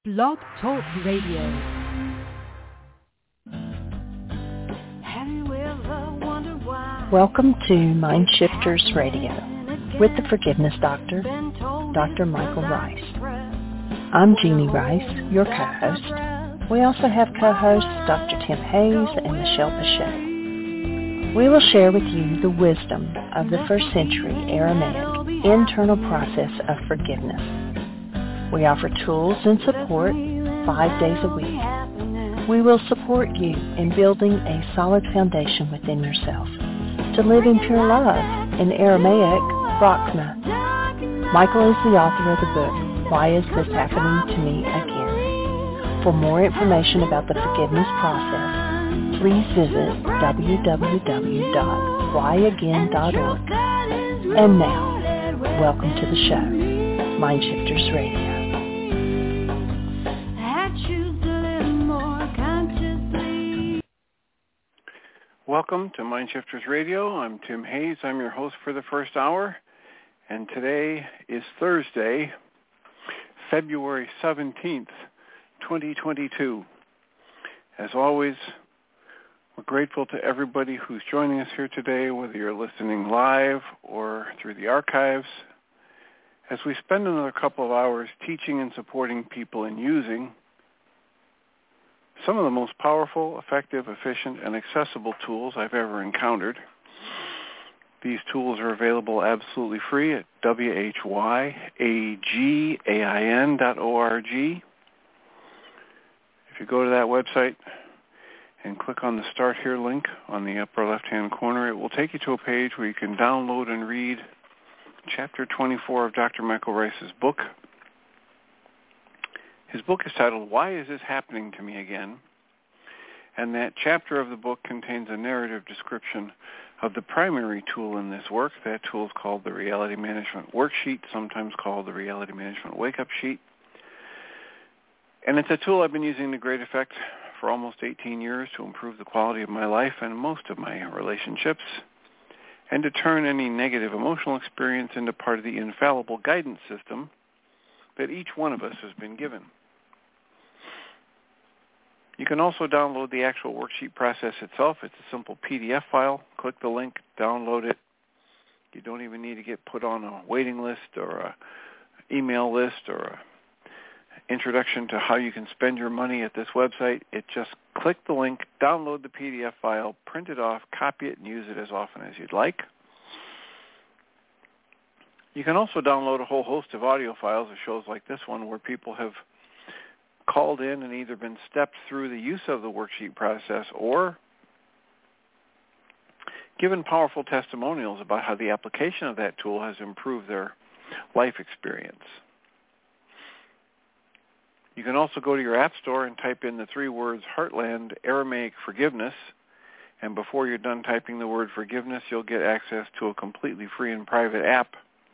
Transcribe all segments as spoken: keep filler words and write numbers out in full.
Blog Talk Radio. Welcome to Mind Shifters Radio with the Forgiveness Doctor, Doctor Michael Rice. I'm Jeannie Rice, your co-host. We also have co-hosts Doctor Tim Hayes and Michelle Pacheco. We will share with you the wisdom of the first century Aramaic internal process of forgiveness. We offer tools and support five days a week. We will support you in building a solid foundation within yourself to live in pure love, in Aramaic, Rachma. Michael is the author of the book, Why Is This Happening to Me Again? For more information about the forgiveness process, please visit w w w dot why again dot org. And now, welcome to the show, Mind Shifters Radio. Welcome to Mind Shifters Radio. I'm Tim Hayes. I'm your host for the first hour. And today is Thursday, February seventeenth, twenty twenty-two. As always, we're grateful to everybody who's joining us here today, whether you're listening live or through the archives, as we spend another couple of hours teaching and supporting people in using some of the most powerful, effective, efficient, and accessible tools I've ever encountered. These tools are available absolutely free at w h y a g a i n dot org. If you go to that website and click on the Start Here link on the upper left-hand corner, it will take you to a page where you can download and read Chapter twenty-four of Doctor Michael Rice's book. His book is titled, Why Is This Happening to Me Again? And that chapter of the book contains a narrative description of the primary tool in this work. That tool is called the Reality Management Worksheet, sometimes called the Reality Management Wake-Up Sheet. And it's a tool I've been using to great effect for almost eighteen years to improve the quality of my life and most of my relationships, and to turn any negative emotional experience into part of the infallible guidance system that each one of us has been given. You can also download the actual worksheet process itself. It's a simple P D F file. Click the link, download it. You don't even need to get put on a waiting list or a email list or a introduction to how you can spend your money at this website. It just click the link, download the P D F file, print it off, copy it, and use it as often as you'd like. You can also download a whole host of audio files of shows like this one where people have called in and either been stepped through the use of the worksheet process or given powerful testimonials about how the application of that tool has improved their life experience. You can also go to your app store and type in the three words Heartland Aramaic Forgiveness, and before you're done typing the word forgiveness, you'll get access to a completely free and private app.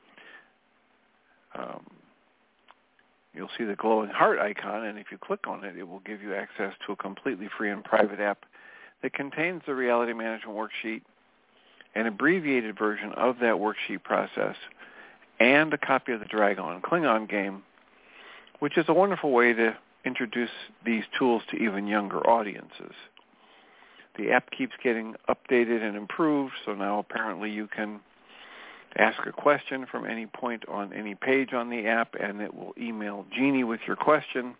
Um, you'll see the glowing heart icon, and if you click on it, it will give you access to a completely free and private app that contains the Reality Management Worksheet, an abbreviated version of that worksheet process, and a copy of the Dragon Klingon game, which is a wonderful way to introduce these tools to even younger audiences. The app keeps getting updated and improved, so now apparently you can ask a question from any point on any page on the app, and it will email Jeannie with your question.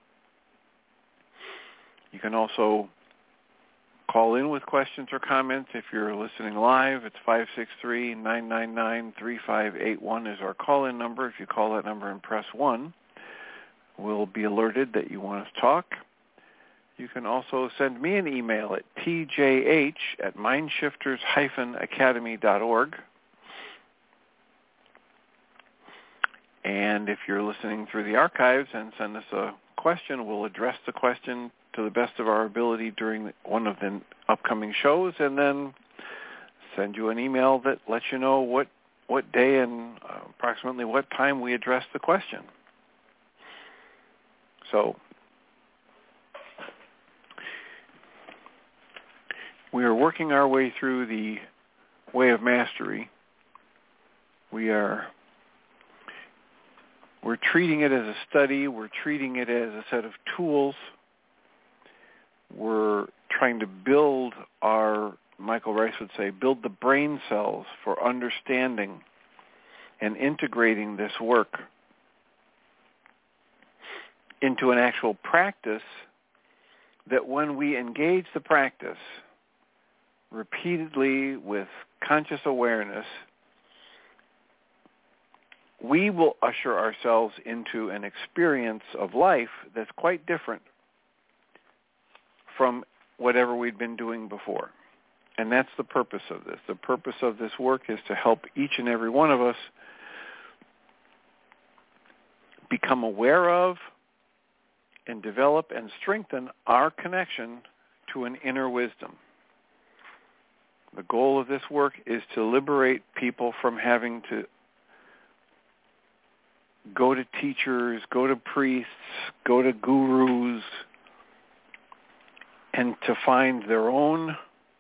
You can also call in with questions or comments if you're listening live. It's five six three, nine nine nine, three five eight one is our call-in number. If you call that number and press one, we'll be alerted that you want us to talk. You can also send me an email at t j h at mindshifters dash academy dot org. And if you're listening through the archives and send us a question, we'll address the question to the best of our ability during one of the upcoming shows, and then send you an email that lets you know what, what day and uh, approximately what time we address the question. So we are working our way through the Way of Mastery. We are we're treating it as a study. We're treating it as a set of tools. We're trying to build our, Michael Rice would say, build the brain cells for understanding and integrating this work into an actual practice that when we engage the practice repeatedly with conscious awareness, we will usher ourselves into an experience of life that's quite different from whatever we'd been doing before. And that's the purpose of this. The purpose of this work is to help each and every one of us become aware of and develop and strengthen our connection to an inner wisdom. The goal of this work is to liberate people from having to go to teachers, go to priests, go to gurus, and to find their own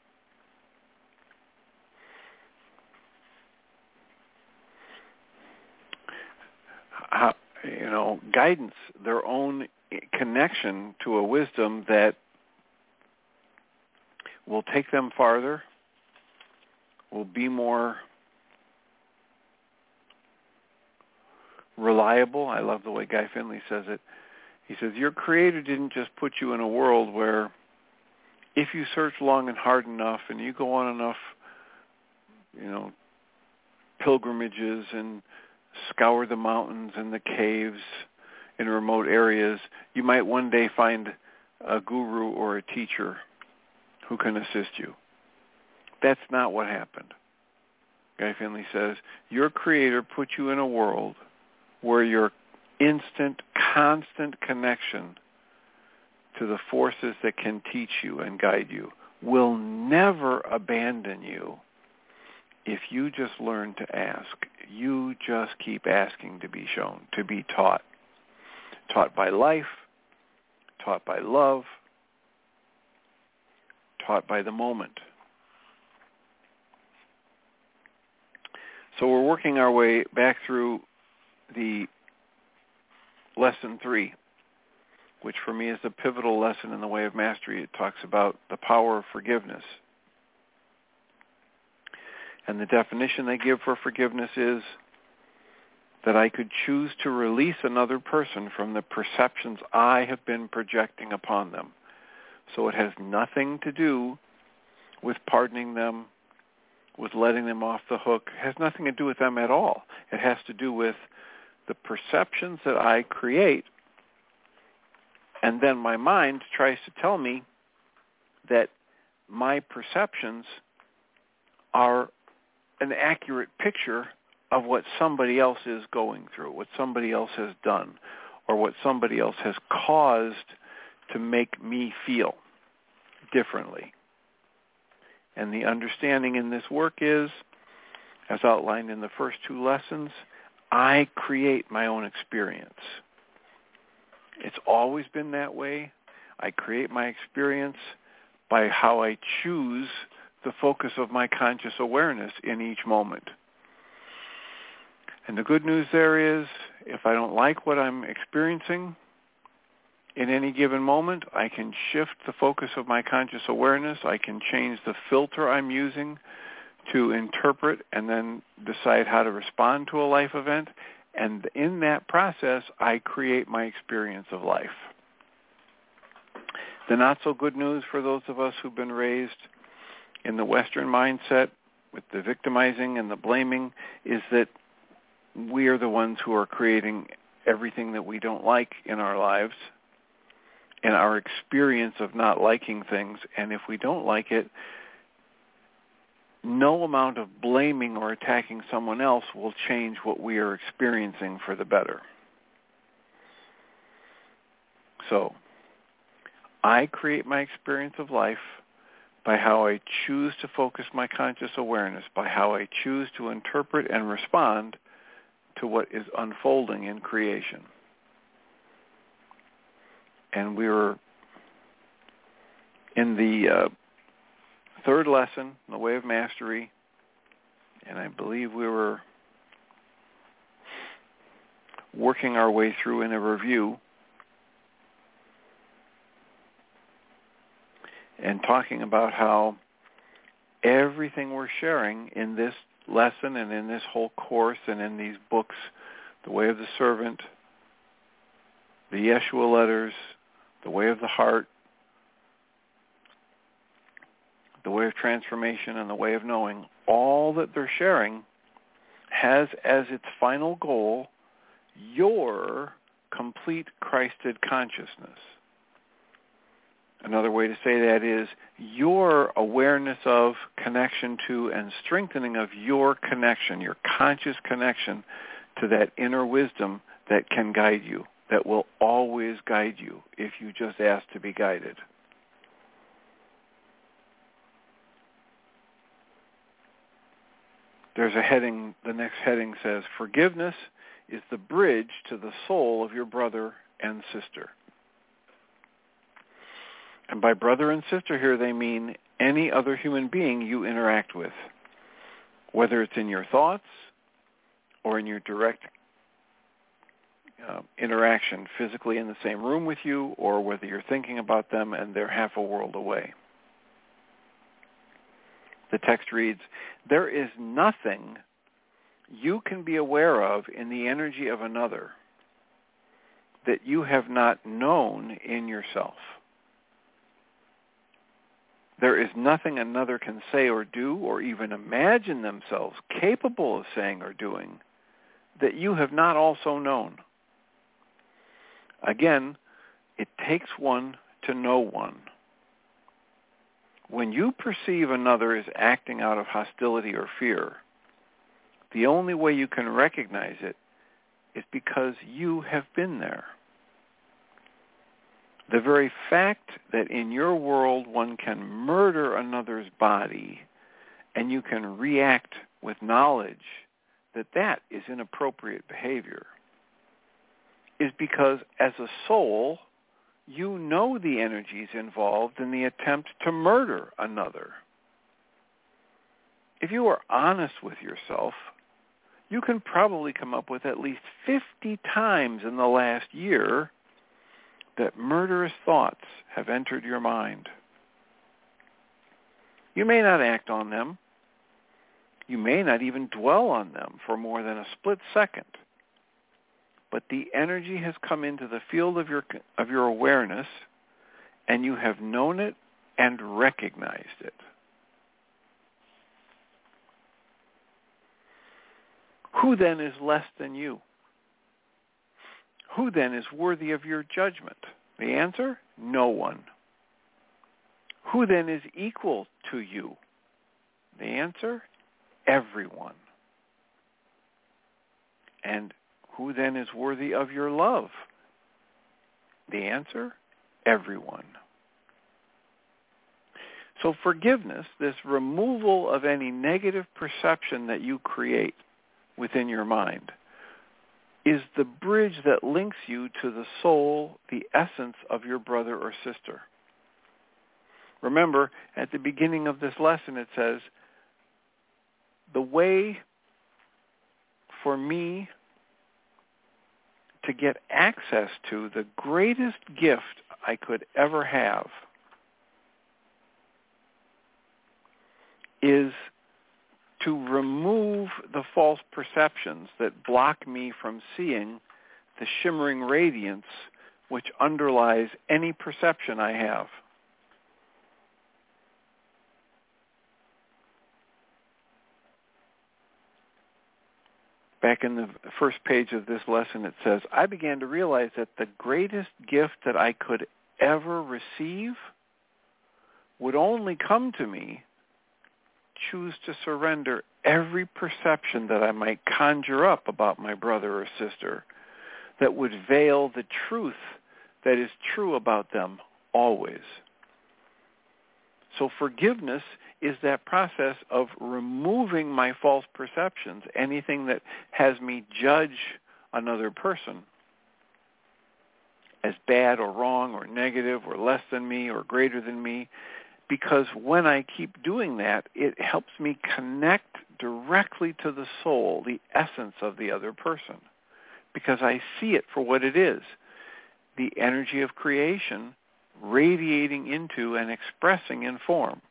uh, you know, guidance, their own connection to a wisdom that will take them farther, will be more reliable. I love the way Guy Finley says it. He says, your Creator didn't just put you in a world where if you search long and hard enough and you go on enough, you know, pilgrimages and scour the mountains and the caves in remote areas, you might one day find a guru or a teacher who can assist you. That's not what happened. Guy Finley says, your Creator put you in a world where your instant, constant connection to the forces that can teach you and guide you will never abandon you if you just learn to ask. You just keep asking to be shown, to be taught. Taught by life, taught by love, taught by the moment. So we're working our way back through the lesson three, which for me is the pivotal lesson in the Way of Mastery. It talks about the power of forgiveness. And the definition they give for forgiveness is that I could choose to release another person from the perceptions I have been projecting upon them. So it has nothing to do with pardoning them, with letting them off the hook. It has nothing to do with them at all. It has to do with the perceptions that I create, and then my mind tries to tell me that my perceptions are an accurate picture of what somebody else is going through, what somebody else has done, or what somebody else has caused to make me feel differently. And the understanding in this work is, as outlined in the first two lessons, I create my own experience. It's always been that way. I create my experience by how I choose the focus of my conscious awareness in each moment. And the good news there is, if I don't like what I'm experiencing in any given moment, I can shift the focus of my conscious awareness. I can change the filter I'm using to interpret and then decide how to respond to a life event. And in that process, I create my experience of life. The not-so-good news for those of us who've been raised in the Western mindset with the victimizing and the blaming is that we are the ones who are creating everything that we don't like in our lives and our experience of not liking things. And if we don't like it, no amount of blaming or attacking someone else will change what we are experiencing for the better. So, I create my experience of life by how I choose to focus my conscious awareness, by how I choose to interpret and respond to what is unfolding in creation. And we were in the uh, third lesson, The Way of Mastery, and I believe we were working our way through in a review and talking about how everything we're sharing in this lesson and in this whole course and in these books, The Way of the Servant, the Yeshua letters, The Way of the Heart, The Way of Transformation, and The Way of Knowing, all that they're sharing has as its final goal your complete Christed consciousness. Another way to say that is your awareness of, connection to, and strengthening of your connection, your conscious connection to that inner wisdom that can guide you, that will always guide you if you just ask to be guided. There's a heading, the next heading says, forgiveness is the bridge to the soul of your brother and sister. And by brother and sister here, they mean any other human being you interact with, whether it's in your thoughts or in your direct uh, interaction physically in the same room with you, or whether you're thinking about them and they're half a world away. The text reads, there is nothing you can be aware of in the energy of another that you have not known in yourself. There is nothing another can say or do or even imagine themselves capable of saying or doing that you have not also known. Again, it takes one to know one. When you perceive another as acting out of hostility or fear, the only way you can recognize it is because you have been there. The very fact that in your world one can murder another's body and you can react with knowledge that that is inappropriate behavior is because as a soul, you know the energies involved in the attempt to murder another. If you are honest with yourself, you can probably come up with at least fifty times in the last year that murderous thoughts have entered your mind. You may not act on them. You may not even dwell on them for more than a split second. But the energy has come into the field of your of your awareness, and you have known it and recognized it. Who then is less than you? Who then is worthy of your judgment? The answer, no one. Who then is equal to you? The answer, everyone. And who then is worthy of your love? The answer, everyone. So forgiveness, this removal of any negative perception that you create within your mind, is the bridge that links you to the soul, the essence of your brother or sister. Remember, at the beginning of this lesson it says, the way for me to get access to the greatest gift I could ever have is to remove the false perceptions that block me from seeing the shimmering radiance which underlies any perception I have. Back in the first page of this lesson it says, I began to realize that the greatest gift that I could ever receive would only come to me choose to surrender every perception that I might conjure up about my brother or sister that would veil the truth that is true about them always. So forgiveness is that process of removing my false perceptions, anything that has me judge another person as bad or wrong or negative or less than me or greater than me. Because when I keep doing that, it helps me connect directly to the soul, the essence of the other person. because I see it for what it is, the energy of creation radiating into and expressing in form.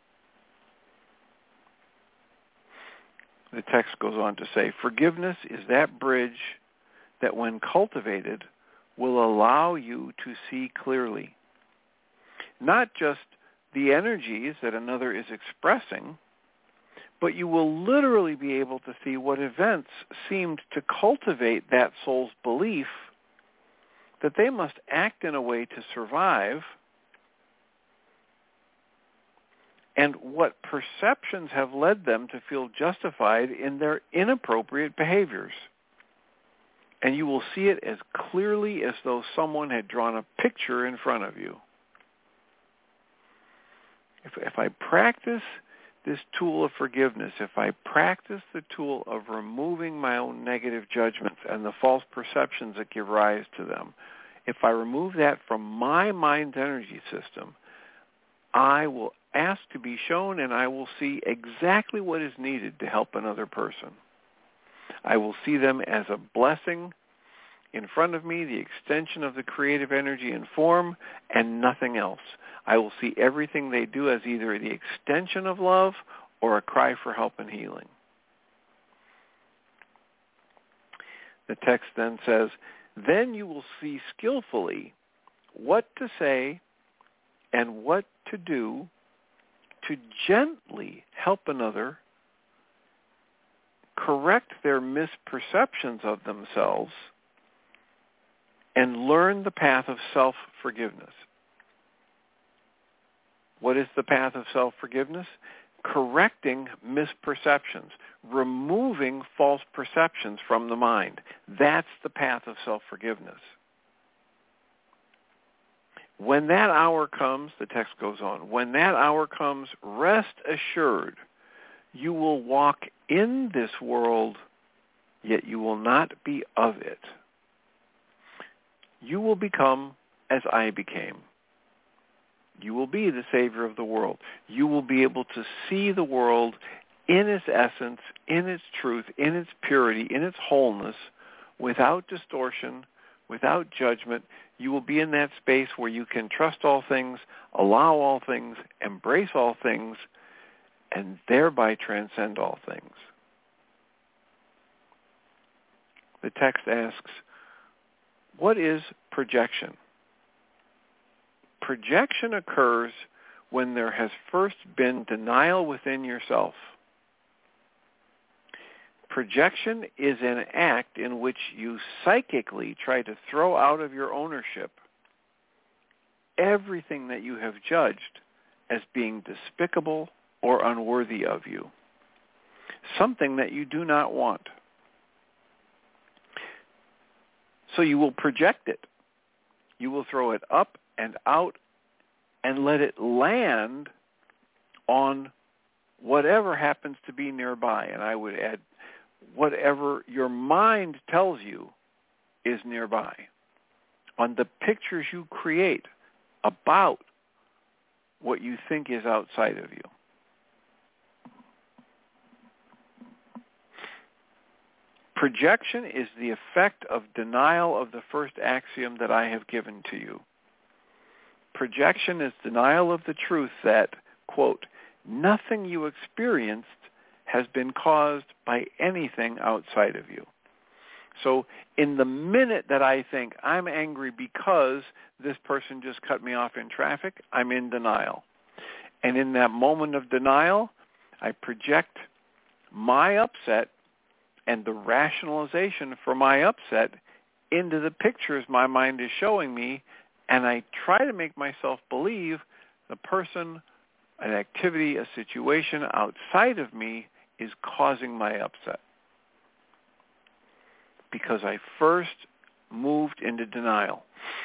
The text goes on to say, forgiveness is that bridge that when cultivated will allow you to see clearly, not just the energies that another is expressing, but you will literally be able to see what events seemed to cultivate that soul's belief that they must act in a way to survive, and what perceptions have led them to feel justified in their inappropriate behaviors. And you will see it as clearly as though someone had drawn a picture in front of you. If, if I practice this tool of forgiveness, if I practice the tool of removing my own negative judgments and the false perceptions that give rise to them, if I remove that from my mind's energy system, I will ask to be shown and I will see exactly what is needed to help another person. I will see them as a blessing in front of me, the extension of the creative energy in form, and nothing else. I will see everything they do as either the extension of love or a cry for help and healing. The text then says, then you will see skillfully what to say and what to do to gently help another correct their misperceptions of themselves and learn the path of self-forgiveness. What is the path of self-forgiveness? Correcting misperceptions, removing false perceptions from the mind. That's the path of self-forgiveness. When that hour comes, the text goes on, when that hour comes, rest assured, you will walk in this world, yet you will not be of it. You will become as I became. You will be the Savior of the world. You will be able to see the world in its essence, in its truth, in its purity, in its wholeness, without distortion, without judgment. You will be in that space where you can trust all things, allow all things, embrace all things, and thereby transcend all things. The text asks, what is projection? Projection occurs when there has first been denial within yourself. Projection is an act in which you psychically try to throw out of your ownership everything that you have judged as being despicable or unworthy of you, something that you do not want. So you will project it. You will throw it up and out and let it land on whatever happens to be nearby. And I would add, whatever your mind tells you is nearby, on the pictures you create about what you think is outside of you. Projection is the effect of denial of the first axiom that I have given to you. Projection is denial of the truth that, quote, nothing you experienced has been caused by anything outside of you. So in the minute that I think I'm angry because this person just cut me off in traffic, I'm in denial. And in that moment of denial, I project my upset and the rationalization for my upset into the pictures my mind is showing me, and I try to make myself believe the person, an activity, a situation outside of me is causing my upset. Because I first moved into denial.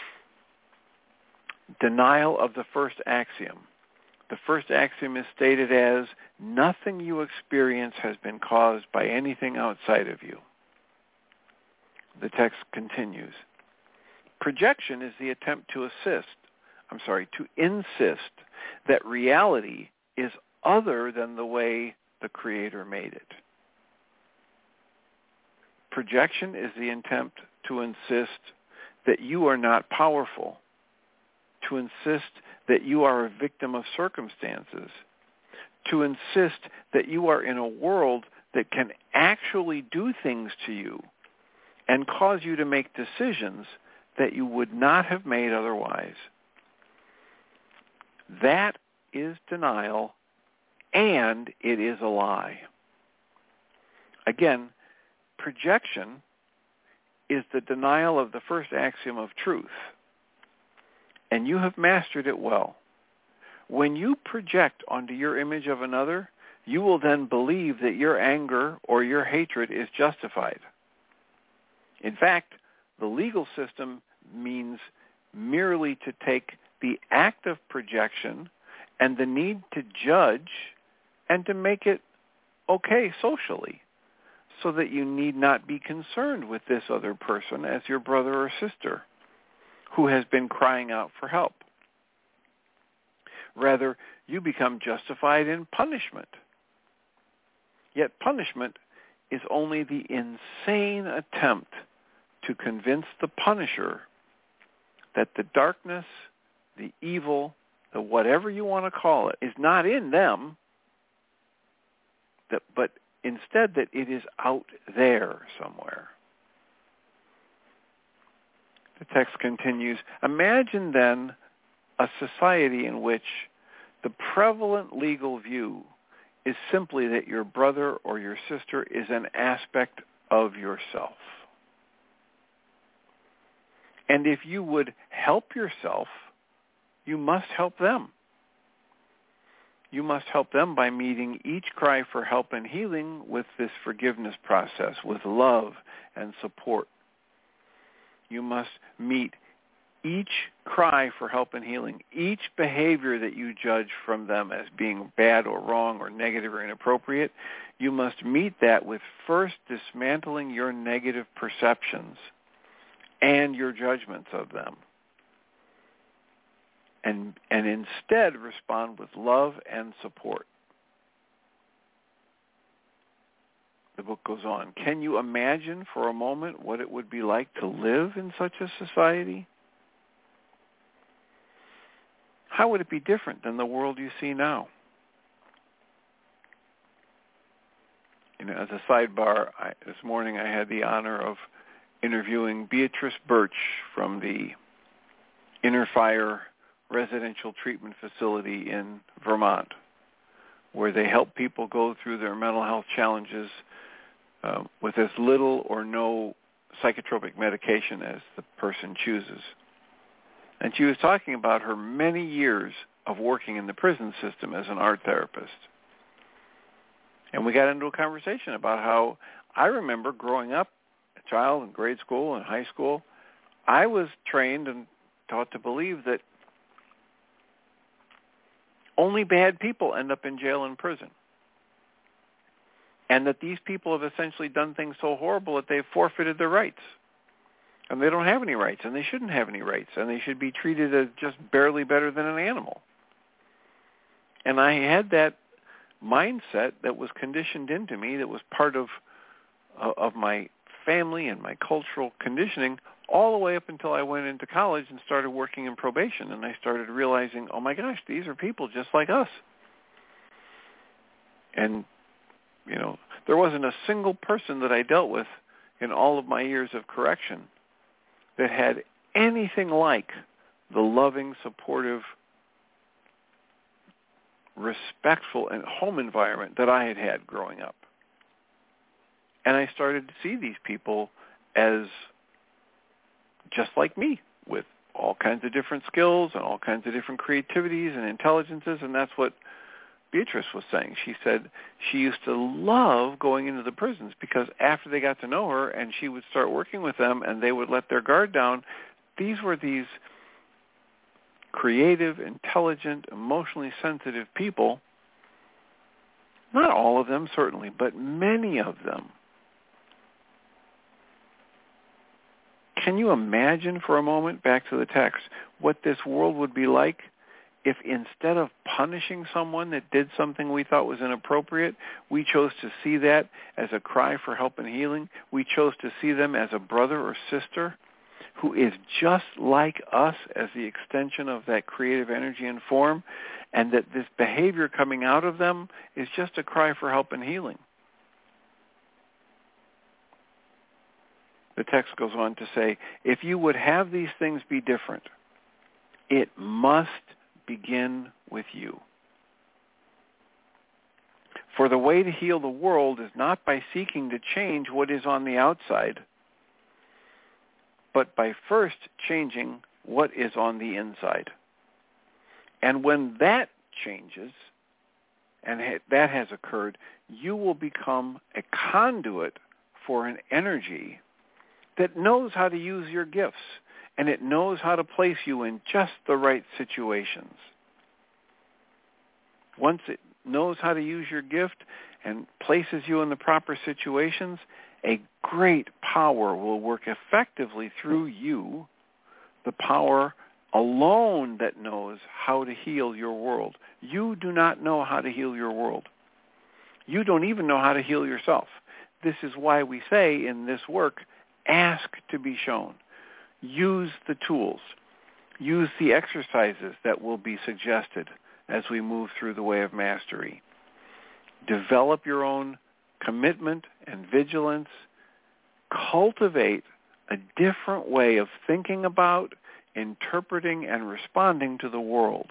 Denial of the first axiom. The first axiom is stated as, nothing you experience has been caused by anything outside of you. The text continues. Projection is the attempt to assist, I'm sorry, to insist that reality is other than the way the Creator made it. Projection is the attempt to insist that you are not powerful, to insist that you are a victim of circumstances, to insist that you are in a world that can actually do things to you and cause you to make decisions that you would not have made otherwise. That is denial, and it is a lie. Again, projection is the denial of the first axiom of truth, and you have mastered it well. When you project onto your image of another, you will then believe that your anger or your hatred is justified. In fact, the legal system means merely to take the act of projection and the need to judge and to make it okay socially, so that you need not be concerned with this other person as your brother or sister who has been crying out for help. Rather, you become justified in punishment. Yet punishment is only the insane attempt to convince the punisher that the darkness, the evil, the whatever you want to call it, is not in them, that, but instead that it is out there somewhere. The text continues, imagine then a society in which the prevalent legal view is simply that your brother or your sister is an aspect of yourself. And if you would help yourself, you must help them. You must help them by meeting each cry for help and healing with this forgiveness process, with love and support. You must meet each cry for help and healing, each behavior that you judge from them as being bad or wrong or negative or inappropriate. You must meet that with first dismantling your negative perceptions and your judgments of them. And, and instead respond with love and support. The book goes on. Can you imagine for a moment what it would be like to live in such a society? How would it be different than the world you see now? You know, as a sidebar, I, this morning I had the honor of interviewing Beatrice Birch from the Inner Fire residential treatment facility in Vermont, where they help people go through their mental health challenges uh, with as little or no psychotropic medication as the person chooses. And she was talking about her many years of working in the prison system as an art therapist. And we got into a conversation about how I remember growing up, a child in grade school and high school, I was trained and taught to believe that only bad people end up in jail and prison. And that these people have essentially done things so horrible that they've forfeited their rights. And they don't have any rights, and they shouldn't have any rights, and they should be treated as just barely better than an animal. And I had that mindset that was conditioned into me, that was part of uh, of my family and my cultural conditioning, all the way up until I went into college and started working in probation, and I started realizing, oh my gosh, these are people just like us. And, you know, there wasn't a single person that I dealt with in all of my years of correction that had anything like the loving, supportive, respectful, and home environment that I had had growing up. And I started to see these people as just like me, with all kinds of different skills and all kinds of different creativities and intelligences, and that's what Beatrice was saying. She said she used to love going into the prisons because after they got to know her and she would start working with them and they would let their guard down, these were these creative, intelligent, emotionally sensitive people. Not all of them, certainly, but many of them. Can you imagine for a moment, back to the text, what this world would be like if instead of punishing someone that did something we thought was inappropriate, we chose to see that as a cry for help and healing, we chose to see them as a brother or sister who is just like us as the extension of that creative energy and form, and that this behavior coming out of them is just a cry for help and healing. The text goes on to say, if you would have these things be different, it must begin with you. For the way to heal the world is not by seeking to change what is on the outside, but by first changing what is on the inside. And when that changes, and that has occurred, you will become a conduit for an energy that knows how to use your gifts, and it knows how to place you in just the right situations. Once it knows how to use your gift and places you in the proper situations, a great power will work effectively through you, the power alone that knows how to heal your world. You do not know how to heal your world. You don't even know how to heal yourself. This is why we say in this work, ask to be shown. Use the tools. Use the exercises that will be suggested as we move through the way of mastery. Develop your own commitment and vigilance. Cultivate a different way of thinking about, interpreting, and responding to the world.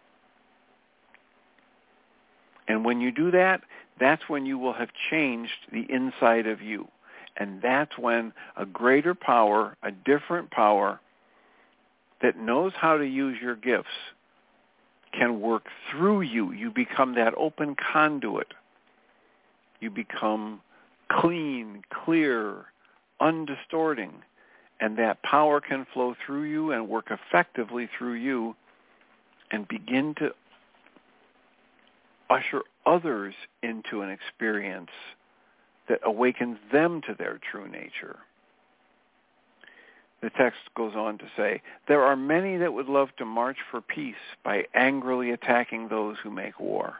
And when you do that, that's when you will have changed the inside of you. And that's when a greater power, a different power that knows how to use your gifts can work through you. You become that open conduit. You become clean, clear, undistorting, and that power can flow through you and work effectively through you and begin to usher others into an experience that awakens them to their true nature. The text goes on to say, there are many that would love to march for peace by angrily attacking those who make war.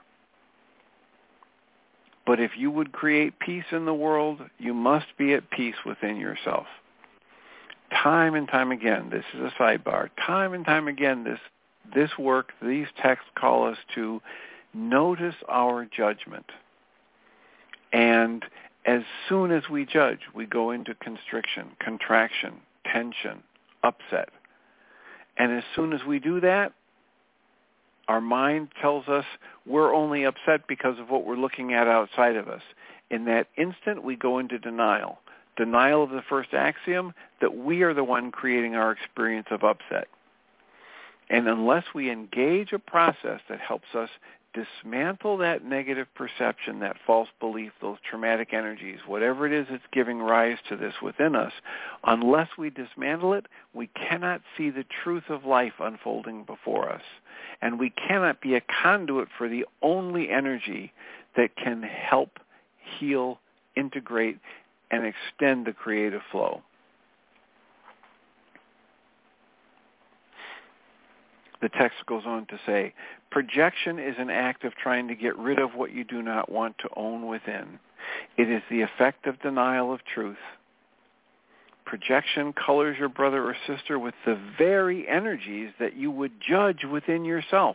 But if you would create peace in the world, you must be at peace within yourself. Time and time again, this is a sidebar, time and time again, this, this work, these texts call us to notice our judgment. And as soon as we judge, we go into constriction, contraction, tension, upset. And as soon as we do that, our mind tells us we're only upset because of what we're looking at outside of us. In that instant, we go into denial. Denial of the first axiom, that we are the one creating our experience of upset. And unless we engage a process that helps us dismantle that negative perception, that false belief, those traumatic energies, whatever it is that's giving rise to this within us, unless we dismantle it, we cannot see the truth of life unfolding before us. And we cannot be a conduit for the only energy that can help heal, integrate, and extend the creative flow. The text goes on to say, projection is an act of trying to get rid of what you do not want to own within. It is the effect of denial of truth. Projection colors your brother or sister with the very energies that you would judge within yourself.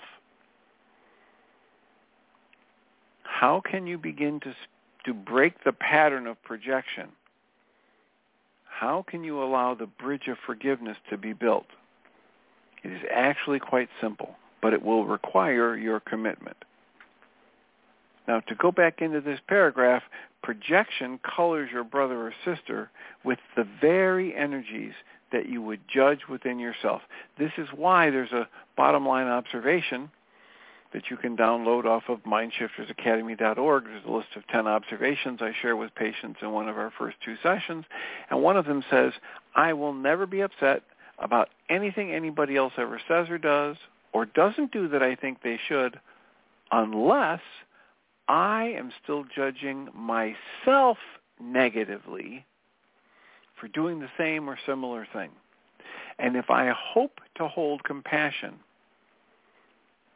How can you begin to, to break the pattern of projection? How can you allow the bridge of forgiveness to be built? It is actually quite simple, but it will require your commitment. Now, to go back into this paragraph, projection colors your brother or sister with the very energies that you would judge within yourself. This is why there's a bottom line observation that you can download off of mind shifters academy dot org. There's a list of ten observations I share with patients in one of our first two sessions. And one of them says, I will never be upset about anything anybody else ever says or does or doesn't do that I think they should, unless I am still judging myself negatively for doing the same or similar thing. And if I hope to hold compassion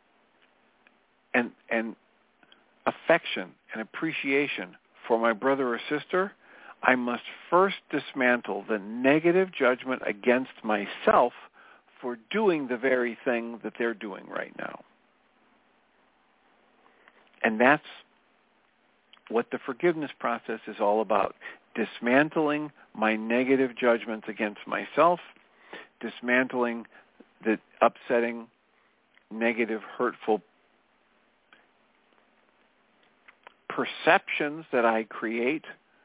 and, and affection and appreciation for my brother or sister, I must first dismantle the negative judgment against myself for doing the very thing that they're doing right now. And that's what the forgiveness process is all about, dismantling my negative judgments against myself, dismantling the upsetting, negative, hurtful perceptions that I create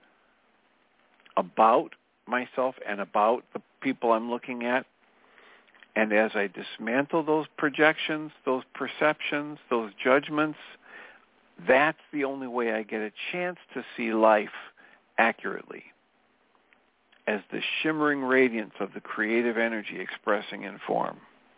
about myself and about the people I'm looking at. And as I dismantle those projections, those perceptions, those judgments, that's the only way I get a chance to see life accurately, as the shimmering radiance of the creative energy expressing in form.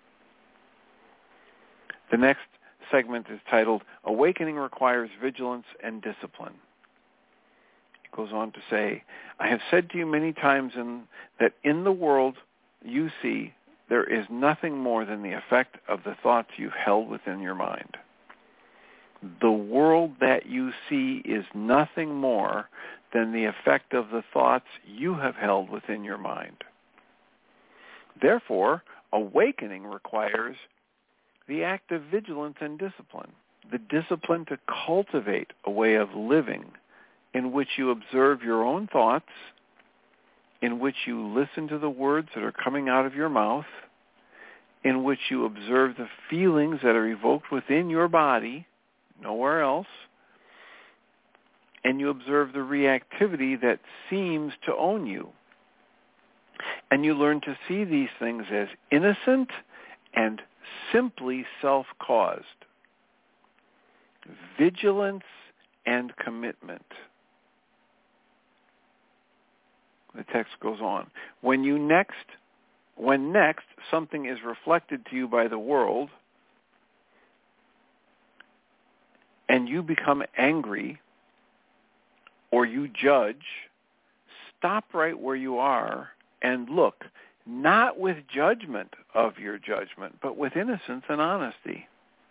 The next segment is titled, Awakening Requires Vigilance and Discipline. It goes on to say, I have said to you many times in, that in the world you see, there is nothing more than the effect of the thoughts you've held within your mind. The world that you see is nothing more than the effect of the thoughts you have held within your mind. Therefore, awakening requires the act of vigilance and discipline, the discipline to cultivate a way of living in which you observe your own thoughts, in which you listen to the words that are coming out of your mouth, in which you observe the feelings that are evoked within your body, nowhere else, and you observe the reactivity that seems to own you. And you learn to see these things as innocent and simply self-caused. Vigilance and commitment. The text goes on. When you next, when next something is reflected to you by the world, and you become angry or you judge, stop right where you are and look, not with judgment of your judgment, but with innocence and honesty.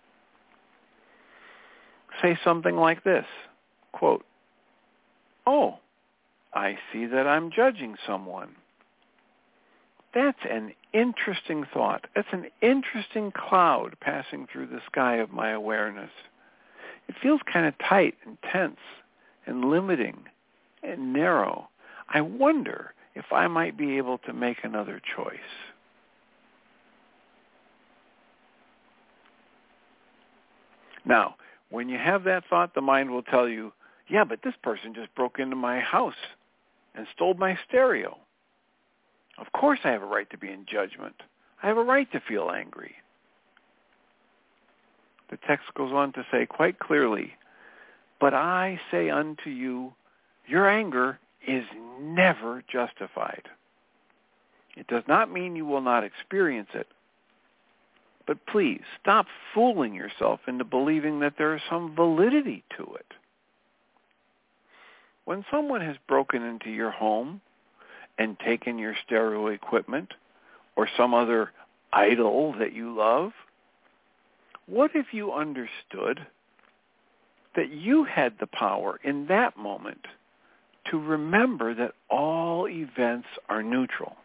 Say something like this, quote, oh, I see that I'm judging someone. That's an interesting thought. That's an interesting cloud passing through the sky of my awareness. It feels kind of tight and tense and limiting and narrow. I wonder if I might be able to make another choice. Now, when you have that thought, the mind will tell you, yeah, but this person just broke into my house and stole my stereo. Of course I have a right to be in judgment. I have a right to feel angry. The text goes on to say quite clearly, but I say unto you, your anger is never justified. It does not mean you will not experience it, but please stop fooling yourself into believing that there is some validity to it. When someone has broken into your home and taken your stereo equipment or some other idol that you love, what if you understood that you had the power in that moment to remember that all events are neutral?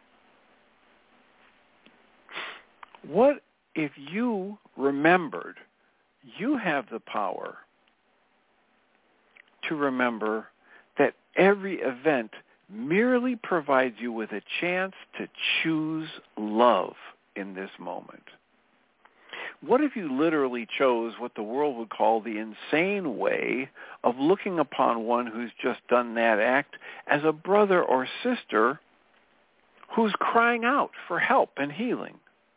What if you remembered you have the power to remember that every event merely provides you with a chance to choose love in this moment? What if you literally chose what the world would call the insane way of looking upon one who's just done that act as a brother or sister who's crying out for help and healing?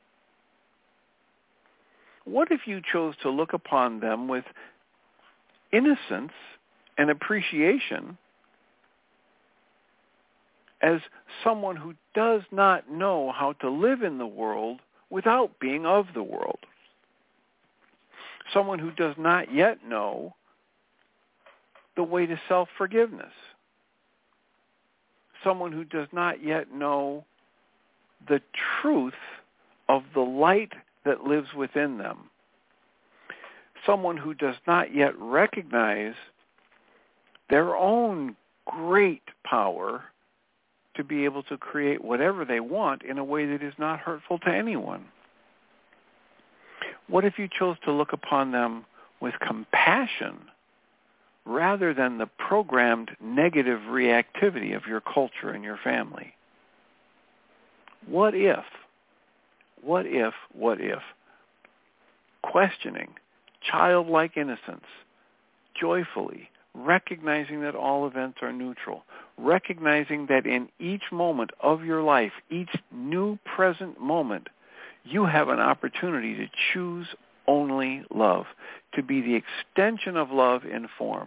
What if you chose to look upon them with innocence and appreciation as someone who does not know how to live in the world without being of the world? Someone who does not yet know the way to self-forgiveness. Someone who does not yet know the truth of the light that lives within them. someone who does not yet recognize their own great power to be able to create whatever they want in a way that is not hurtful to anyone? What if you chose to look upon them with compassion rather than the programmed negative reactivity of your culture and your family? What if, what if, what if, questioning, childlike innocence, joyfully, recognizing that all events are neutral, recognizing that in each moment of your life, each new present moment, you have an opportunity to choose only love, to be the extension of love in form.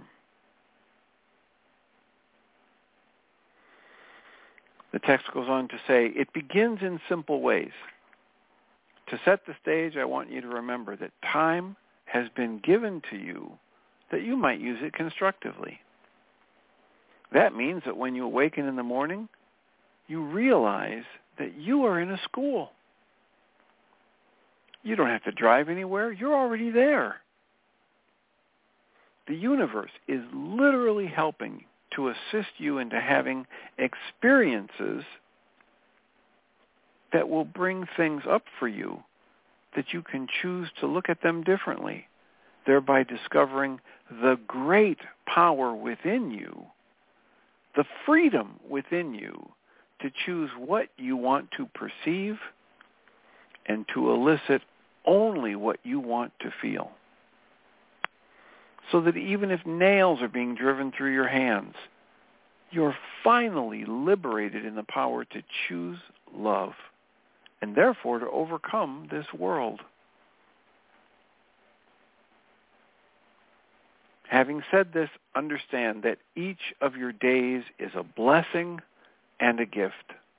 The text goes on to say, it begins in simple ways. To set the stage, I want you to remember that time has been given to you that you might use it constructively. That means that when you awaken in the morning, you realize that you are in a school. You don't have to drive anywhere. You're already there. The universe is literally helping to assist you into having experiences that will bring things up for you that you can choose to look at them differently, thereby discovering the great power within you, the freedom within you to choose what you want to perceive and to elicit only what you want to feel. So that even if nails are being driven through your hands, you're finally liberated in the power to choose love and therefore to overcome this world. Having said this, understand that each of your days is a blessing and a gift.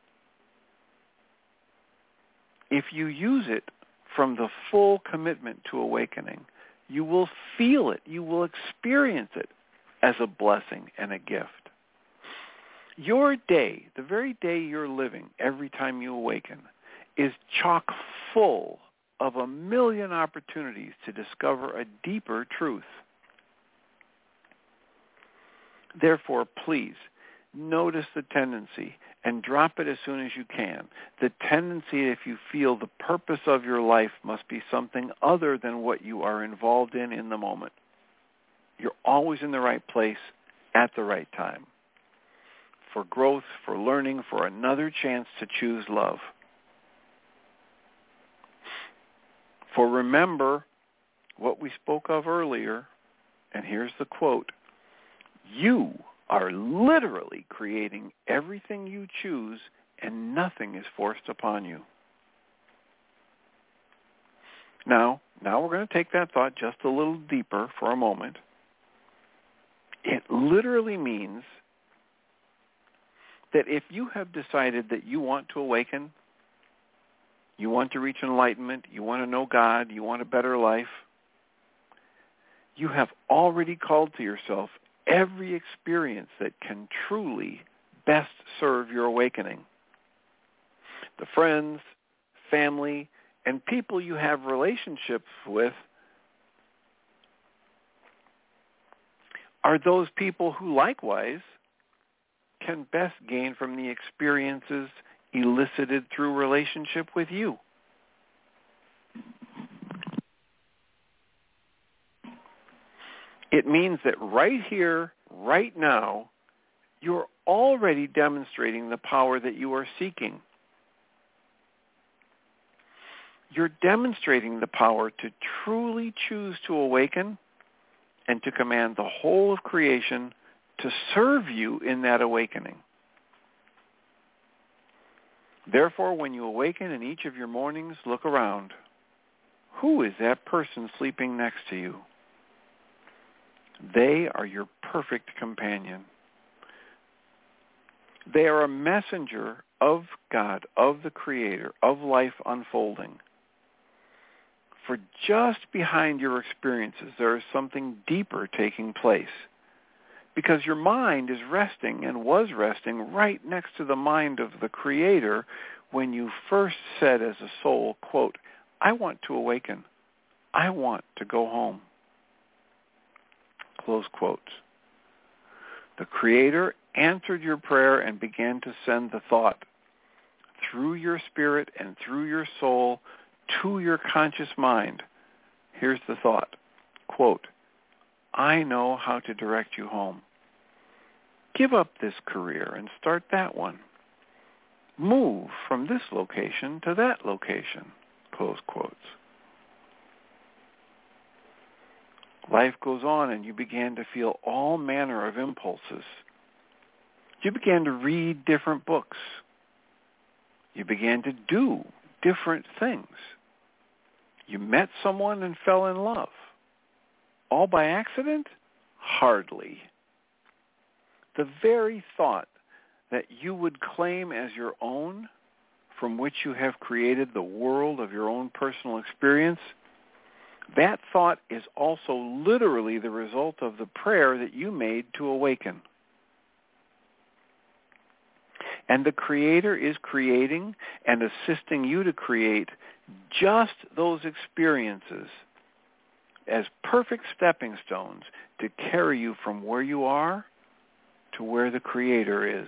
If you use it from the full commitment to awakening, you will feel it, you will experience it as a blessing and a gift. Your day, the very day you're living, every time you awaken, is chock full of a million opportunities to discover a deeper truth. Therefore, please, notice the tendency and drop it as soon as you can. The tendency, if you feel the purpose of your life must be something other than what you are involved in in the moment. You're always in the right place at the right time. For growth, for learning, for another chance to choose love. For remember what we spoke of earlier, and here's the quote, you are literally creating everything you choose and nothing is forced upon you. Now, now we're going to take that thought just a little deeper for a moment. It literally means that if you have decided that you want to awaken, you want to reach enlightenment, you want to know God, you want a better life, you have already called to yourself every experience that can truly best serve your awakening. The friends, family, and people you have relationships with are those people who likewise can best gain from the experiences elicited through relationship with you. It means that right here, right now, you're already demonstrating the power that you are seeking. You're demonstrating the power to truly choose to awaken and to command the whole of creation to serve you in that awakening. Therefore, when you awaken in each of your mornings, look around. Who is that person sleeping next to you? They are your perfect companion. They are a messenger of God, of the Creator, of life unfolding. For just behind your experiences, there is something deeper taking place. Because your mind is resting and was resting right next to the mind of the Creator when you first said as a soul, quote, I want to awaken. I want to go home. Close quotes. The Creator answered your prayer and began to send the thought through your spirit and through your soul to your conscious mind. Here's the thought, quote, I know how to direct you home. Give up this career and start that one. Move from this location to that location, close quotes. Life goes on and you began to feel all manner of impulses. You began to read different books. You began to do different things. You met someone and fell in love. All by accident? Hardly. The very thought that you would claim as your own, from which you have created the world of your own personal experience, that thought is also literally the result of the prayer that you made to awaken. And the Creator is creating and assisting you to create just those experiences as perfect stepping stones to carry you from where you are to where the Creator is.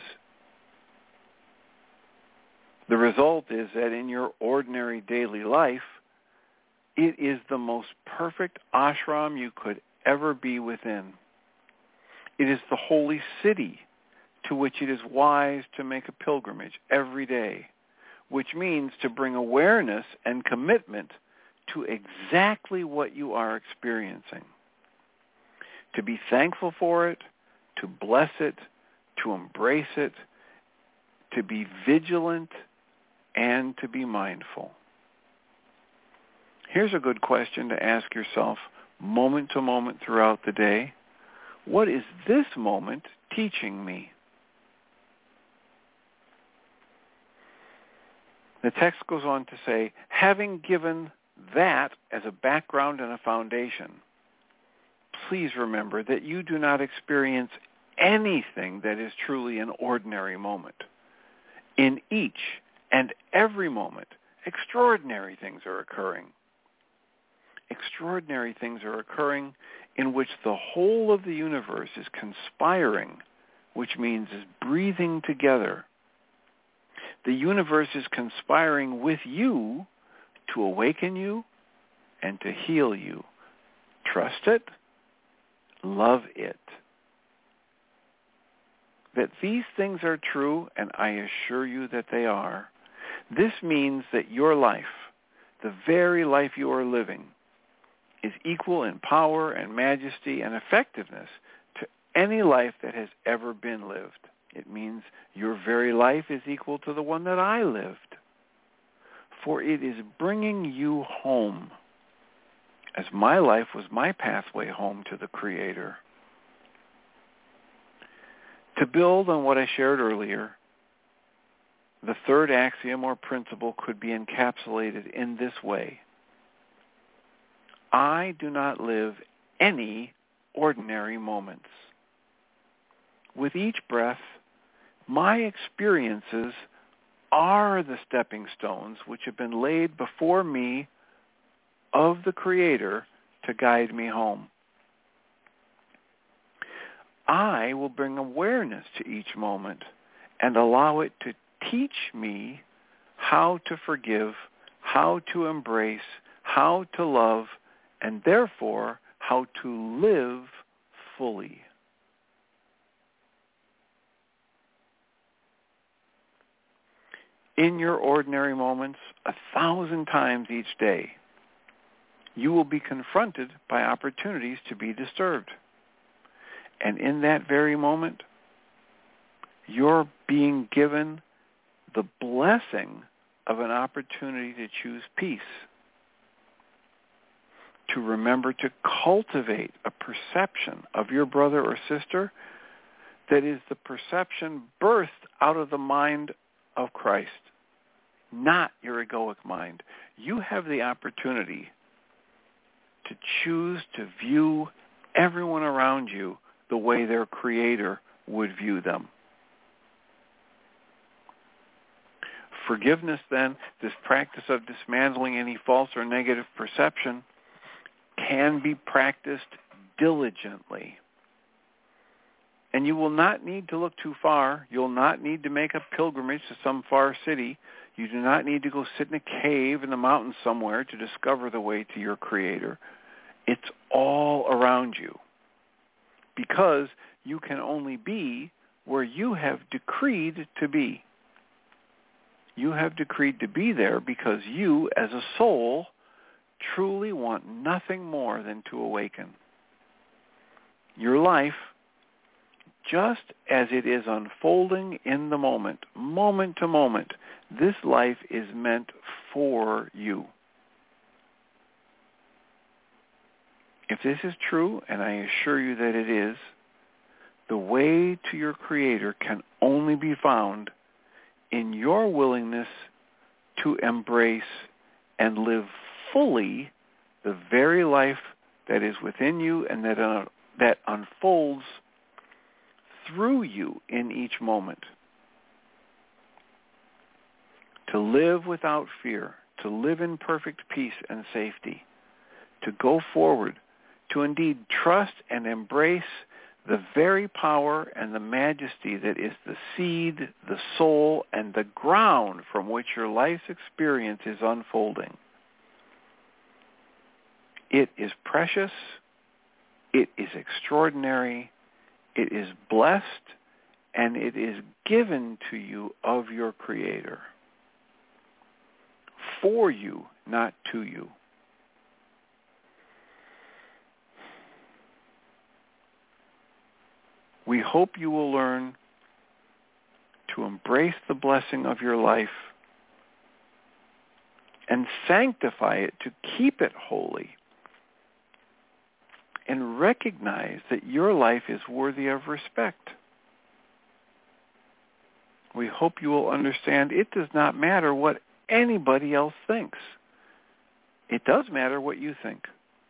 The result is that in your ordinary daily life, it is the most perfect ashram you could ever be within. It is the holy city to which it is wise to make a pilgrimage every day, which means to bring awareness and commitment to exactly what you are experiencing. To be thankful for it, to bless it, to embrace it, to be vigilant, and to be mindful. Here's a good question to ask yourself moment to moment throughout the day. What is this moment teaching me? The text goes on to say, having given that as a background and a foundation, please remember that you do not experience anything that is truly an ordinary moment. In each and every moment, extraordinary things are occurring. Extraordinary things are occurring in which the whole of the universe is conspiring, which means is breathing together. The universe is conspiring with you to awaken you and to heal you. Trust it. Love it. That these things are true, and I assure you that they are. This means that your life, the very life you are living, is equal in power and majesty and effectiveness to any life that has ever been lived. It means your very life is equal to the one that I lived. For it is bringing you home, as my life was my pathway home to the Creator. To build on what I shared earlier, the third axiom or principle could be encapsulated in this way. I do not live any ordinary moments. With each breath, my experiences are the stepping stones which have been laid before me of the Creator to guide me home. I will bring awareness to each moment and allow it to teach me how to forgive, how to embrace, how to love, and therefore how to live fully. In your ordinary moments, a thousand times each day, you will be confronted by opportunities to be disturbed. And in that very moment, you're being given the blessing of an opportunity to choose peace, to remember to cultivate a perception of your brother or sister that is the perception birthed out of the mind of Christ, not your egoic mind. You have the opportunity to choose to view everyone around you the way their Creator would view them. Forgiveness, then, this practice of dismantling any false or negative perception, can be practiced diligently. And you will not need to look too far. You'll not need to make a pilgrimage to some far city. You do not need to go sit in a cave in the mountains somewhere to discover the way to your Creator. It's all around you, because you can only be where you have decreed to be. You have decreed to be there because you, as a soul, truly want nothing more than to awaken. Your life, just as it is unfolding in the moment, moment to moment, this life is meant for you. If this is true, and I assure you that it is, the way to your Creator can only be found in your willingness to embrace and live fully the very life that is within you and that uh, that unfolds through you in each moment. To live without fear, to live in perfect peace and safety, to go forward, to indeed trust and embrace the very power and the majesty that is the seed, the soul, and the ground from which your life's experience is unfolding. It is precious, it is extraordinary, it is blessed, and it is given to you of your Creator. For you, not to you. We hope you will learn to embrace the blessing of your life and sanctify it to keep it holy, and recognize that your life is worthy of respect. We hope you will understand it does not matter what anybody else thinks. It does matter what you think.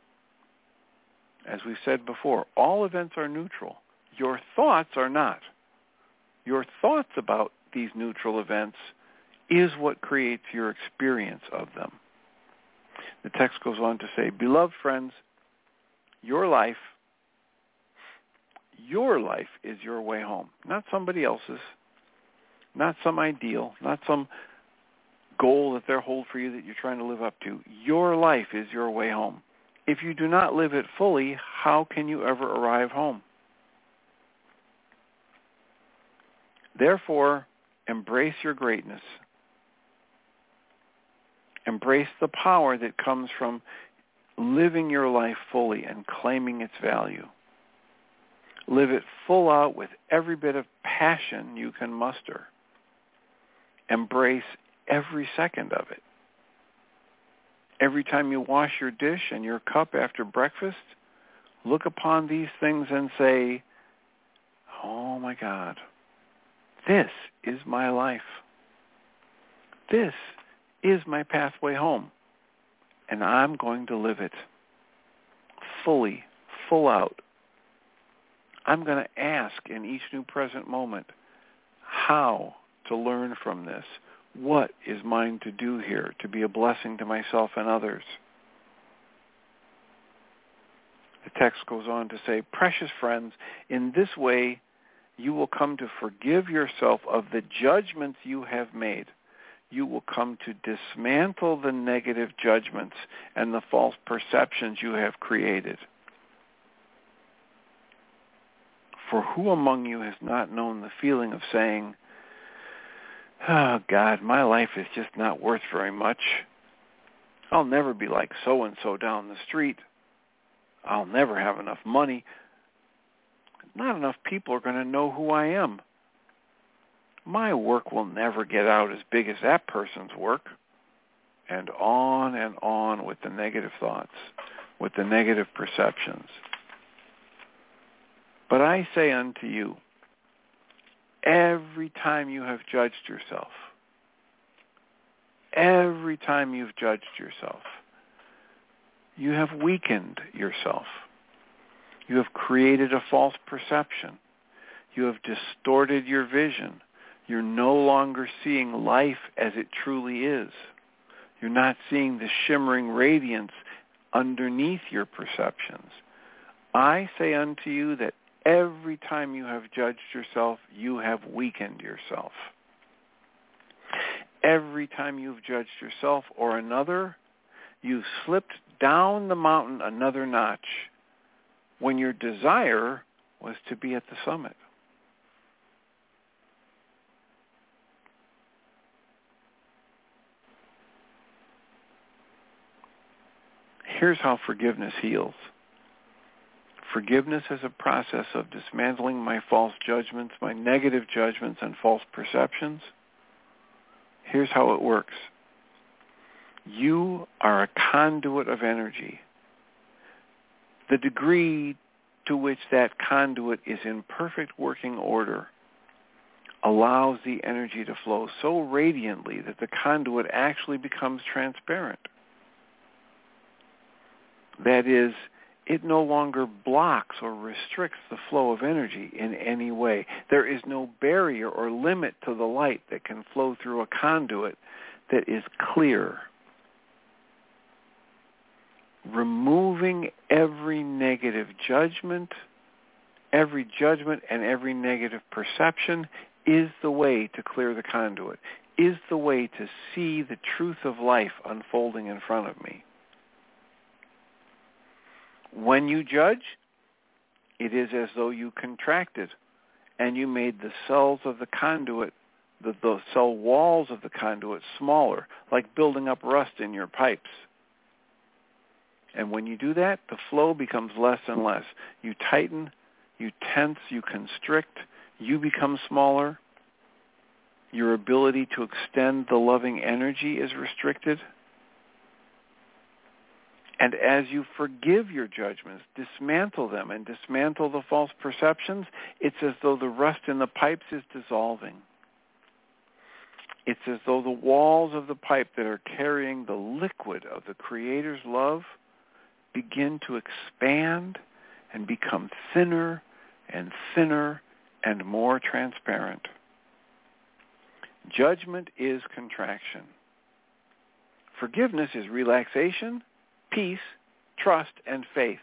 As we've said before, all events are neutral. Your thoughts are not. Your thoughts about these neutral events is what creates your experience of them. The text goes on to say, beloved friends, your life, your life is your way home, not somebody else's, not some ideal, not some goal that they're hold for you that you're trying to live up to. Your life is your way home. If you do not live it fully, how can you ever arrive home? Therefore, embrace your greatness. Embrace the power that comes from living your life fully and claiming its value. Live it full out with every bit of passion you can muster. Embrace every second of it. Every time you wash your dish and your cup after breakfast, look upon these things and say, oh my God, this is my life. This is my pathway home. And I'm going to live it fully, full out. I'm going to ask in each new present moment how to learn from this. What is mine to do here to be a blessing to myself and others? The text goes on to say, precious friends, in this way you will come to forgive yourself of the judgments you have made. You will come to dismantle the negative judgments and the false perceptions you have created. For who among you has not known the feeling of saying, oh, God, my life is just not worth very much. I'll never be like so-and-so down the street. I'll never have enough money. Not enough people are going to know who I am. My work will never get out as big as that person's work. And on and on with the negative thoughts, with the negative perceptions. But I say unto you, every time you have judged yourself, every time you've judged yourself, you have weakened yourself. You have created a false perception. You have distorted your vision. You're no longer seeing life as it truly is. You're not seeing the shimmering radiance underneath your perceptions. I say unto you that Every time you have judged yourself, you have weakened yourself. Every time you've judged yourself or another, you've slipped down the mountain another notch when your desire was to be at the summit. Here's how forgiveness heals. Forgiveness is a process of dismantling my false judgments, my negative judgments and false perceptions. Here's how it works. You are a conduit of energy. The degree to which that conduit is in perfect working order allows the energy to flow so radiantly that the conduit actually becomes transparent. That is, it no longer blocks or restricts the flow of energy in any way. There is no barrier or limit to the light that can flow through a conduit that is clear. Removing every negative judgment, every judgment and every negative perception is the way to clear the conduit, is the way to see the truth of life unfolding in front of me. When you judge, it is as though you contracted and you made the cells of the conduit, the, the cell walls of the conduit smaller, like building up rust in your pipes. And when you do that, the flow becomes less and less. You tighten, you tense, you constrict, you become smaller. Your ability to extend the loving energy is restricted. And as you forgive your judgments, dismantle them and dismantle the false perceptions, it's as though the rust in the pipes is dissolving. It's as though the walls of the pipe that are carrying the liquid of the Creator's love begin to expand and become thinner and thinner and more transparent. Judgment is contraction. Forgiveness is relaxation, peace, trust, and faith.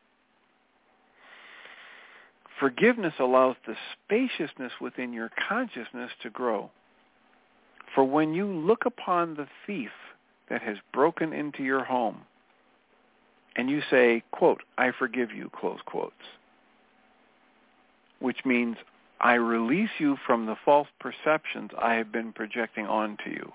Forgiveness allows the spaciousness within your consciousness to grow. For when you look upon the thief that has broken into your home, and you say, quote, I forgive you, close quotes, which means I release you from the false perceptions I have been projecting onto you.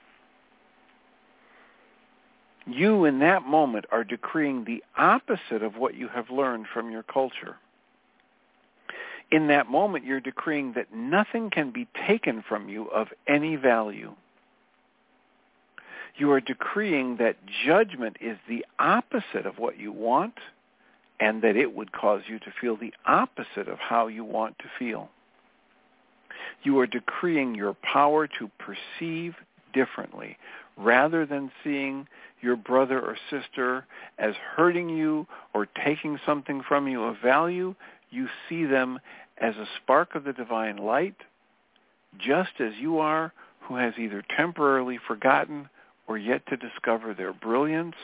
You, in that moment, are decreeing the opposite of what you have learned from your culture. In that moment, you're decreeing that nothing can be taken from you of any value. You are decreeing that judgment is the opposite of what you want, and that it would cause you to feel the opposite of how you want to feel. You are decreeing your power to perceive differently, rather than seeing your brother or sister as hurting you or taking something from you of value. You see them as a spark of the divine light, just as you are, who has either temporarily forgotten or yet to discover their brilliance.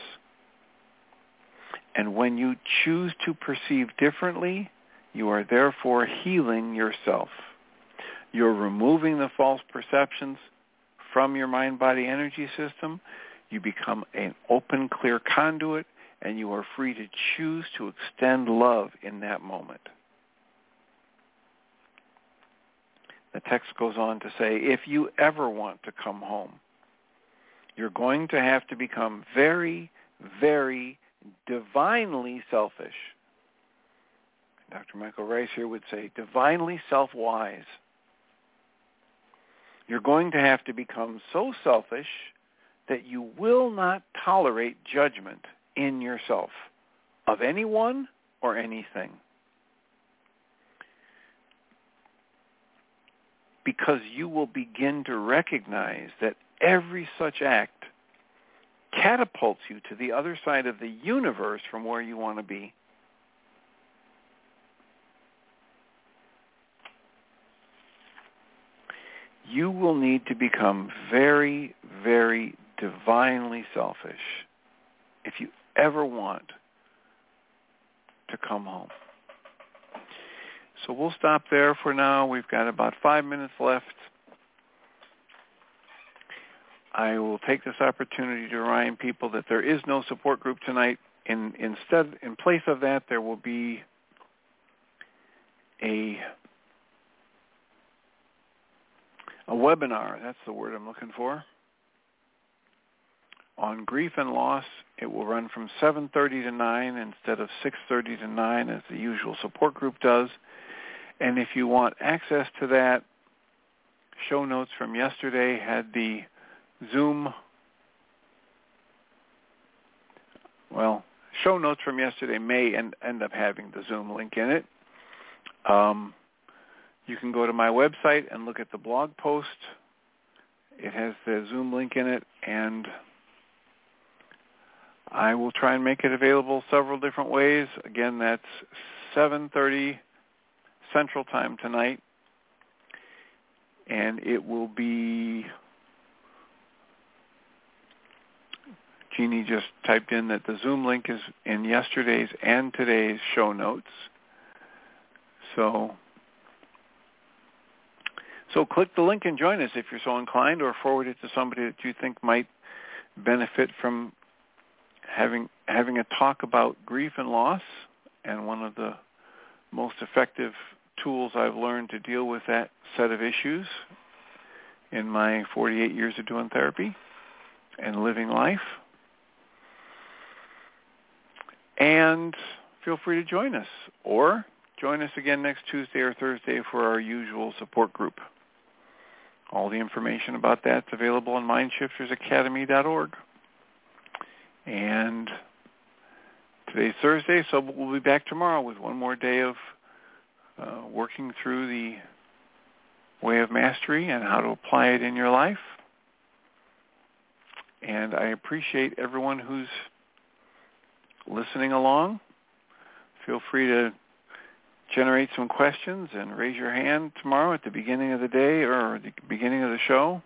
And when you choose to perceive differently, you are therefore healing yourself. You're removing the false perceptions from your mind-body energy system. You become an open, clear conduit, and you are free to choose to extend love in that moment. The text goes on to say, if you ever want to come home, you're going to have to become very, very divinely selfish. Doctor Michael Rice here would say, divinely self-wise. You're going to have to become so selfish that you will not tolerate judgment in yourself of anyone or anything. Because you will begin to recognize that every such act catapults you to the other side of the universe from where you want to be. You will need to become very, very divinely selfish if you ever want to come home. So we'll stop there for now. We've got about five minutes left. I will take this opportunity to remind people that there is no support group tonight. In, instead, in place of that, there will be a, a webinar. That's the word I'm looking for. On grief and loss. It will run from seven thirty to nine instead of six thirty to nine as the usual support group does. And if you want access to that, show notes from yesterday had the Zoom, well, show notes from yesterday may end, end up having the Zoom link in it. Um, you can go to my website and look at the blog post. It has the Zoom link in it, and I will try and make it available several different ways. Again, that's seven thirty Central Time tonight, and it will be, Jeannie just typed in that the Zoom link is in yesterday's and today's show notes. So, so click the link and join us if you're so inclined, or forward it to somebody that you think might benefit from having having a talk about grief and loss. And one of the most effective tools I've learned to deal with that set of issues in my forty-eight years of doing therapy and living life. And feel free to join us, or join us again next Tuesday or Thursday for our usual support group. All the information about that's available on mind shifters academy dot org. And today's Thursday, so we'll be back tomorrow with one more day of uh, working through the way of mastery and how to apply it in your life. And I appreciate everyone who's listening along. Feel free to generate some questions and raise your hand tomorrow at the beginning of the day or the beginning of the show.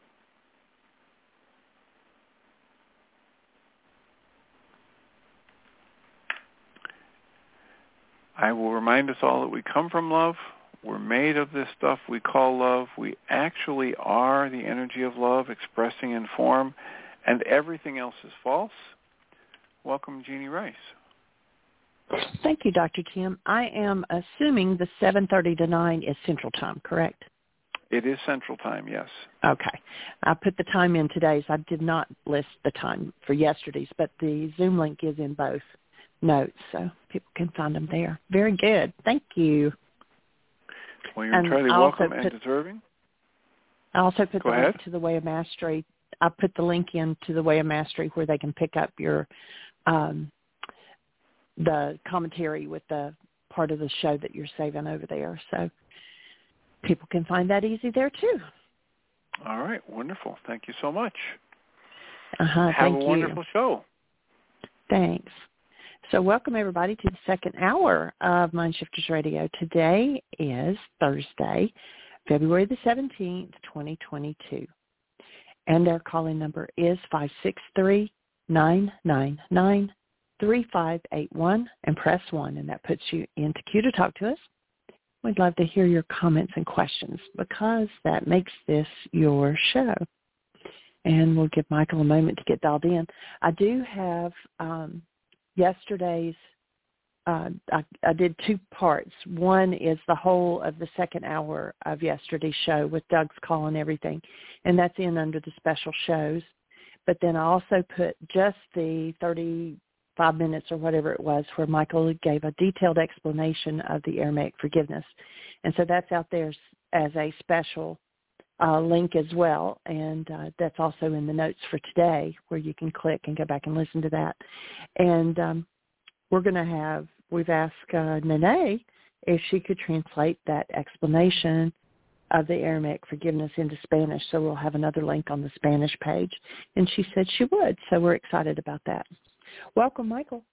I will remind us all that we come from love. We're made of this stuff we call love. We actually are the energy of love expressing in form, and everything else is false. Welcome, Jeannie Rice. Thank you, Doctor Tim. I am assuming the seven thirty to nine is Central Time, correct? It is Central Time, yes. Okay. I put the time in today's. I did not list the time for yesterday's, but the Zoom link is in both notes, so people can find them there. Very good. Thank you. Well, you're entirely welcome and deserving. I also put Go the ahead. link to the Way of Mastery. I put the link in to the Way of Mastery where they can pick up your um, the commentary with the part of the show that you're saving over there. So people can find that easy there too. All right. Wonderful. Thank you so much. Uh-huh, Have thank a you. wonderful show. Thanks. So welcome, everybody, to the second hour of Mind Shifters Radio. Today is Thursday, February the seventeenth, twenty twenty-two. And our calling number is five six three, nine nine nine, three five eight one, and press one, and that puts you into queue to talk to us. We'd love to hear your comments and questions because that makes this your show. And we'll give Michael a moment to get dialed in. I do have um, yesterday's, uh, I, I did two parts. One is the whole of the second hour of yesterday's show with Doug's call and everything, and that's in under the special shows. But then I also put just the thirty-five minutes or whatever it was where Michael gave a detailed explanation of the Aramaic forgiveness. And so that's out there as a special uh, link as well, and uh, that's also in the notes for today where you can click and go back and listen to that. And um, we're going to have, we've asked uh, Nene if she could translate that explanation of the Aramaic forgiveness into Spanish, so we'll have another link on the Spanish page. And she said she would, so we're excited about that. Welcome, Michael.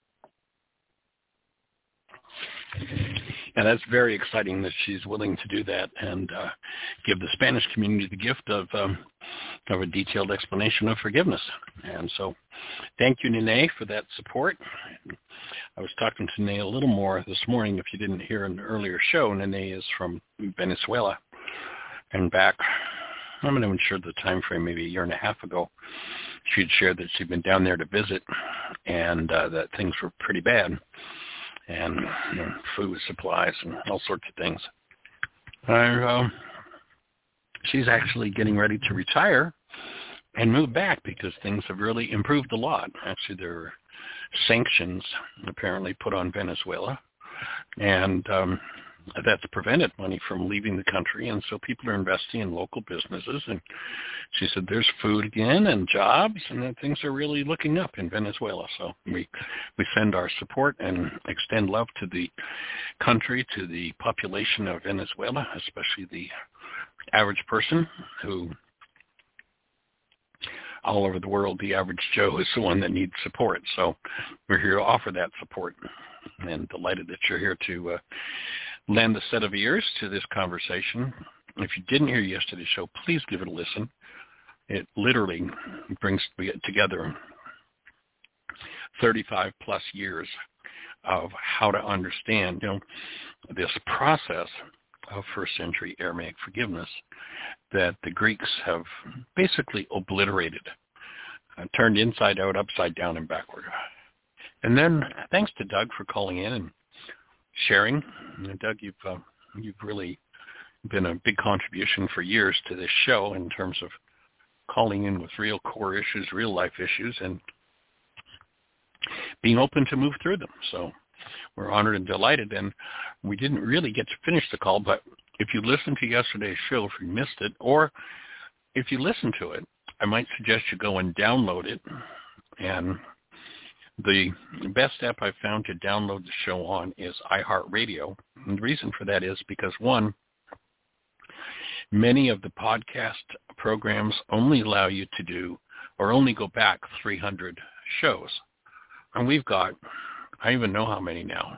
And that's very exciting that she's willing to do that and uh, give the Spanish community the gift of, um, of a detailed explanation of forgiveness. And so thank you, Nene, for that support. I was talking to Nene a little more this morning. If you didn't hear an earlier show, Nene is from Venezuela and back, I'm not even sure the time frame, maybe a year and a half ago, she'd shared that she'd been down there to visit and uh, that things were pretty bad, and you know, food supplies and all sorts of things. And, uh, she's actually getting ready to retire and move back because things have really improved a lot. Actually, there are sanctions apparently put on Venezuela, and um, that's prevented money from leaving the country, and so people are investing in local businesses. And she said there's food again and jobs, and that things are really looking up in Venezuela. So we we send our support and extend love to the country, to the population of Venezuela, especially the average person who, all over the world, the average Joe is the one that needs support. So we're here to offer that support, and delighted that you're here to uh, lend a set of ears to this conversation. If you didn't hear yesterday's show, please give it a listen. It literally brings together thirty-five plus years of how to understand, you know, this process of first century Aramaic forgiveness that the Greeks have basically obliterated, uh, turned inside out, upside down, and backward. And then thanks to Doug for calling in and sharing. And Doug, you've uh, you've really been a big contribution for years to this show in terms of calling in with real core issues, real life issues, and being open to move through them. So we're honored and delighted. And we didn't really get to finish the call, but if you listened to yesterday's show, if you missed it, or if you listened to it, I might suggest you go and download it. And the best app I've found to download the show on is iHeartRadio. And the reason for that is because, one, many of the podcast programs only allow you to do or only go back three hundred shows. And we've got, I don't even know how many now.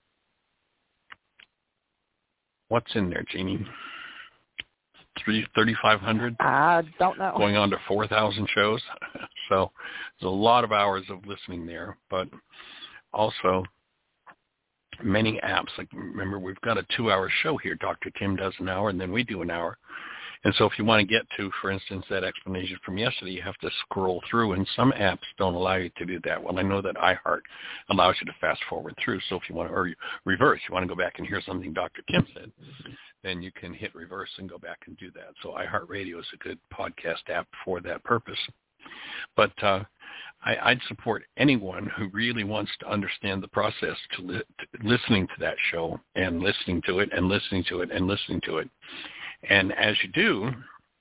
What's in there, Jeannie? thirty-five hundred? I don't know. Going on to four thousand shows. So there's a lot of hours of listening there, but also many apps. Like, remember, we've got a two-hour show here. Doctor Tim does an hour, and then we do an hour. And so if you want to get to, for instance, that explanation from yesterday, you have to scroll through, and some apps don't allow you to do that. Well, I know that iHeart allows you to fast forward through. So if you want to, or reverse, you want to go back and hear something Doctor Tim said, then you can hit reverse and go back and do that. So iHeartRadio is a good podcast app for that purpose. But uh, I, I'd support anyone who really wants to understand the process to, li- to listening to that show and listening to it and listening to it and listening to it. And as you do,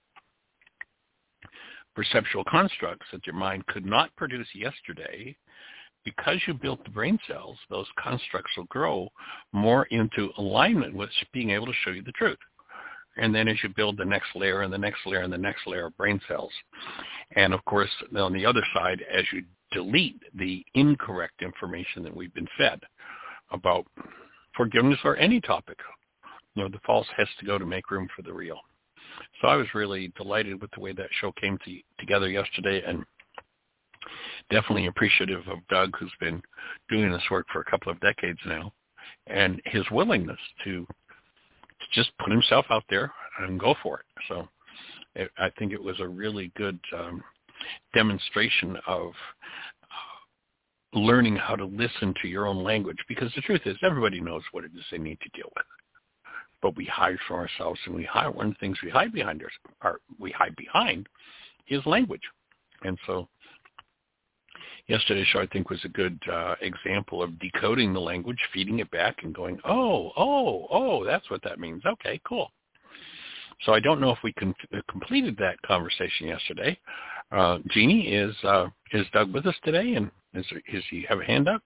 perceptual constructs that your mind could not produce yesterday, because you built the brain cells, those constructs will grow more into alignment with being able to show you the truth. And then as you build the next layer and the next layer and the next layer of brain cells. And of course, on the other side, as you delete the incorrect information that we've been fed about forgiveness or any topic, you know, the false has to go to make room for the real. So I was really delighted with the way that show came to, together yesterday, and definitely appreciative of Doug, who's been doing this work for a couple of decades now, and his willingness to just put himself out there and go for it. So it, I think it was a really good um, demonstration of uh, learning how to listen to your own language, because the truth is everybody knows what it is they need to deal with. But we hide from ourselves, and we hide. One of the things we hide behind our, our we hide behind is language. And so yesterday's show, I think, was a good uh, example of decoding the language, feeding it back, and going, oh, oh, oh, that's what that means. Okay, cool. So I don't know if we con- completed that conversation yesterday. Uh, Jeannie, is uh, is Doug with us today, and is, is he have a hand up?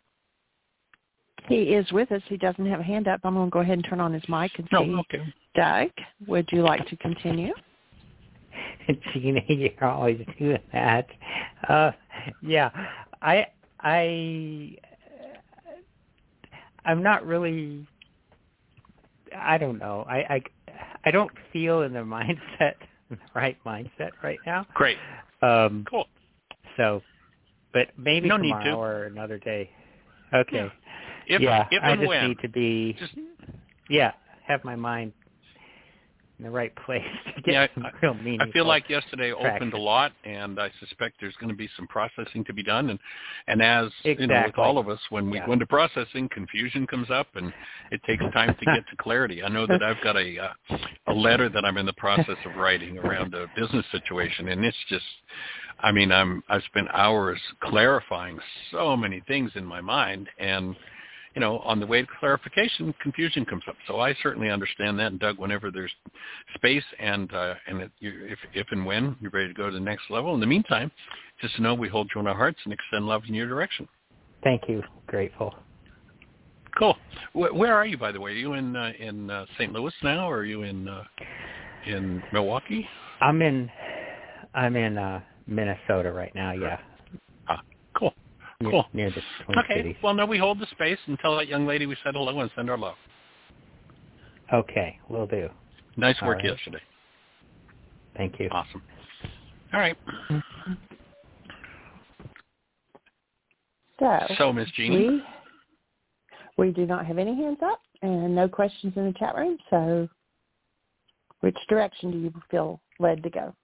He is with us. He doesn't have a hand up. I'm going to go ahead and turn on his mic and see. Oh, okay. Doug, would you like to continue? Gina, you're always doing that. Uh, yeah, I, I, I'm not really. I don't know. I, I, I don't feel in the mindset, the right mindset right now. Great. Um, cool. So, but maybe no need tomorrow to. or another day. Okay. If, yeah, if I and just when. need to be, Just, yeah, have my mind in the right place to get yeah, some I, real meaningful I feel like yesterday traction. opened a lot, and I suspect there's going to be some processing to be done. And, and as, exactly. you know, with all of us, when we yeah. go into processing, confusion comes up, and it takes time to get to clarity. I know that I've got a uh, a letter that I'm in the process of writing around a business situation, and it's just, I mean, I'm I've spent hours clarifying so many things in my mind, and you know, on the way to clarification, confusion comes up. So I certainly understand that. And Doug, whenever there's space and uh, and it, you, if if and when you're ready to go to the next level, in the meantime, just know we hold you in our hearts and extend love in your direction. Thank you. Grateful. Cool. Where, where are you, by the way? Are you in uh, in uh, Saint Louis now, or are you in uh, in Milwaukee? I'm in I'm in uh, Minnesota right now. Yeah. Ah, cool. Near, Cool. Near the Twin okay. Cities. Well, no, we hold the space and tell that young lady we said hello and send our love. Okay, will do. Nice work All right. yesterday. Thank you. Awesome. All right. So, So, Miss Jeannie, we, we do not have any hands up and no questions in the chat room. So, which direction do you feel led to go?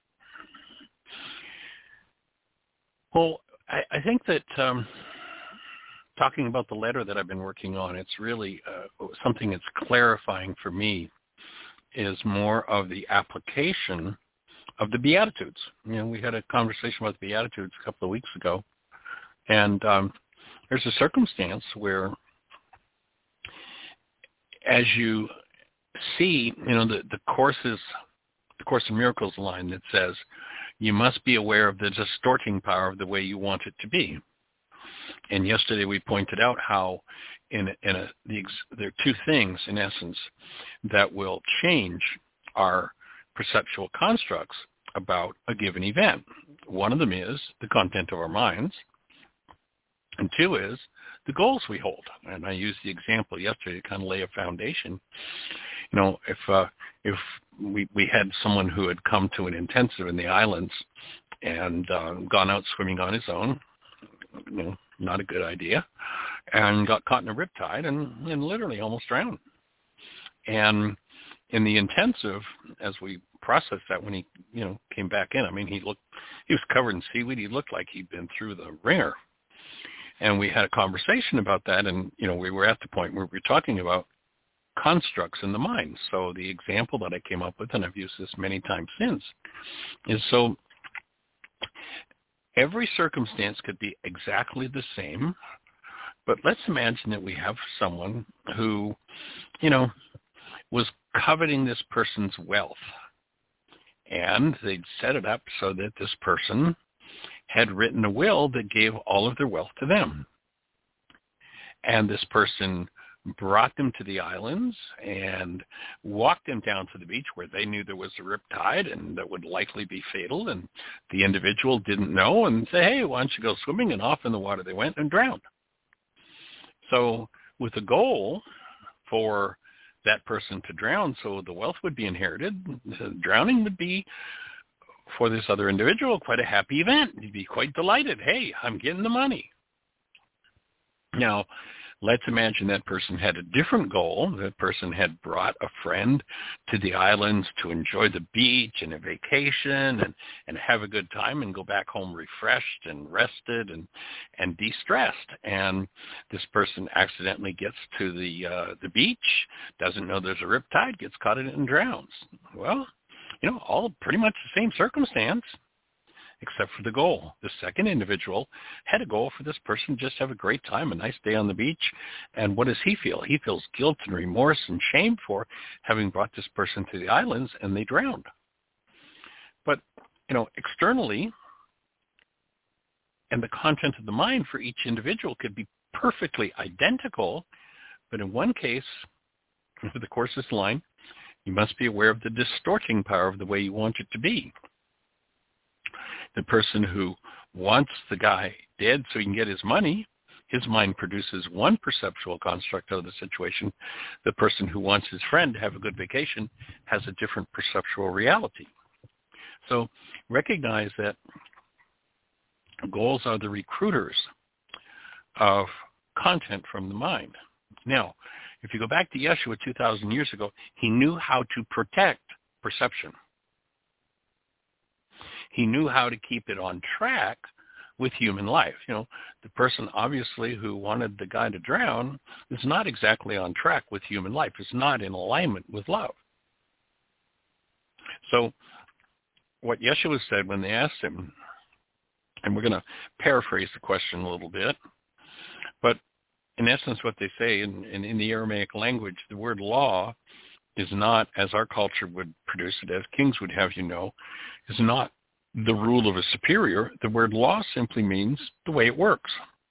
well, I, I think that um, talking about the letter that I've been working on, it's really uh, something that's clarifying for me is more of the application of the Beatitudes. You know, we had a conversation about the Beatitudes a couple of weeks ago, and um, there's a circumstance where as you see, you know, the, the courses, the Course in Miracles line that says, you must be aware of the distorting power of the way you want it to be. And yesterday we pointed out how in, in a, the, there are two things, in essence, that will change our perceptual constructs about a given event. One of them is the content of our minds, and two is the goals we hold. And I used the example yesterday to kind of lay a foundation. You know, if uh, if we, we had someone who had come to an intensive in the islands and uh, gone out swimming on his own, you know, not a good idea, and got caught in a riptide and, and literally almost drowned. And in the intensive, as we processed that when he, you know, came back in, I mean, he looked, he was covered in seaweed. He looked like he'd been through the ringer. And we had a conversation about that, and, you know, we were at the point where we were talking about constructs in the mind. So the example that I came up with, and I've used this many times since, is so every circumstance could be exactly the same, but let's imagine that we have someone who, you know, was coveting this person's wealth, and they'd set it up so that this person had written a will that gave all of their wealth to them. And this person brought them to the islands and walked them down to the beach where they knew there was a riptide and that would likely be fatal, and the individual didn't know and said, hey, why don't you go swimming? And off in the water they went and drowned. So with a goal for that person to drown so the wealth would be inherited, the drowning would be, for this other individual, quite a happy event. He'd be quite delighted. Hey, I'm getting the money. Now, let's imagine that person had a different goal. That person had brought a friend to the islands to enjoy the beach and a vacation and, and have a good time and go back home refreshed and rested and, and de-stressed. And this person accidentally gets to the uh, the beach, doesn't know there's a riptide, gets caught in it and drowns. Well, you know, all pretty much the same circumstance, except for the goal. The second individual had a goal for this person, just have a great time, a nice day on the beach. And what does he feel? He feels guilt and remorse and shame for having brought this person to the islands, and they drowned. But, you know, externally, and the content of the mind for each individual could be perfectly identical, but in one case, with the Course's line, you must be aware of the distorting power of the way you want it to be. The person who wants the guy dead so he can get his money, his mind produces one perceptual construct of the situation. The person who wants his friend to have a good vacation has a different perceptual reality. So recognize that goals are the recruiters of content from the mind. Now, if you go back to Yeshua two thousand years ago, he knew how to protect perception. He knew how to keep it on track with human life. You know, the person obviously who wanted the guy to drown is not exactly on track with human life. It's not in alignment with love. So what Yeshua said when they asked him, and we're going to paraphrase the question a little bit, but in essence what they say in, in, in the Aramaic language, the word law is not, as our culture would produce it, as kings would have you know, is not the rule of a superior. The word law simply means the way it works.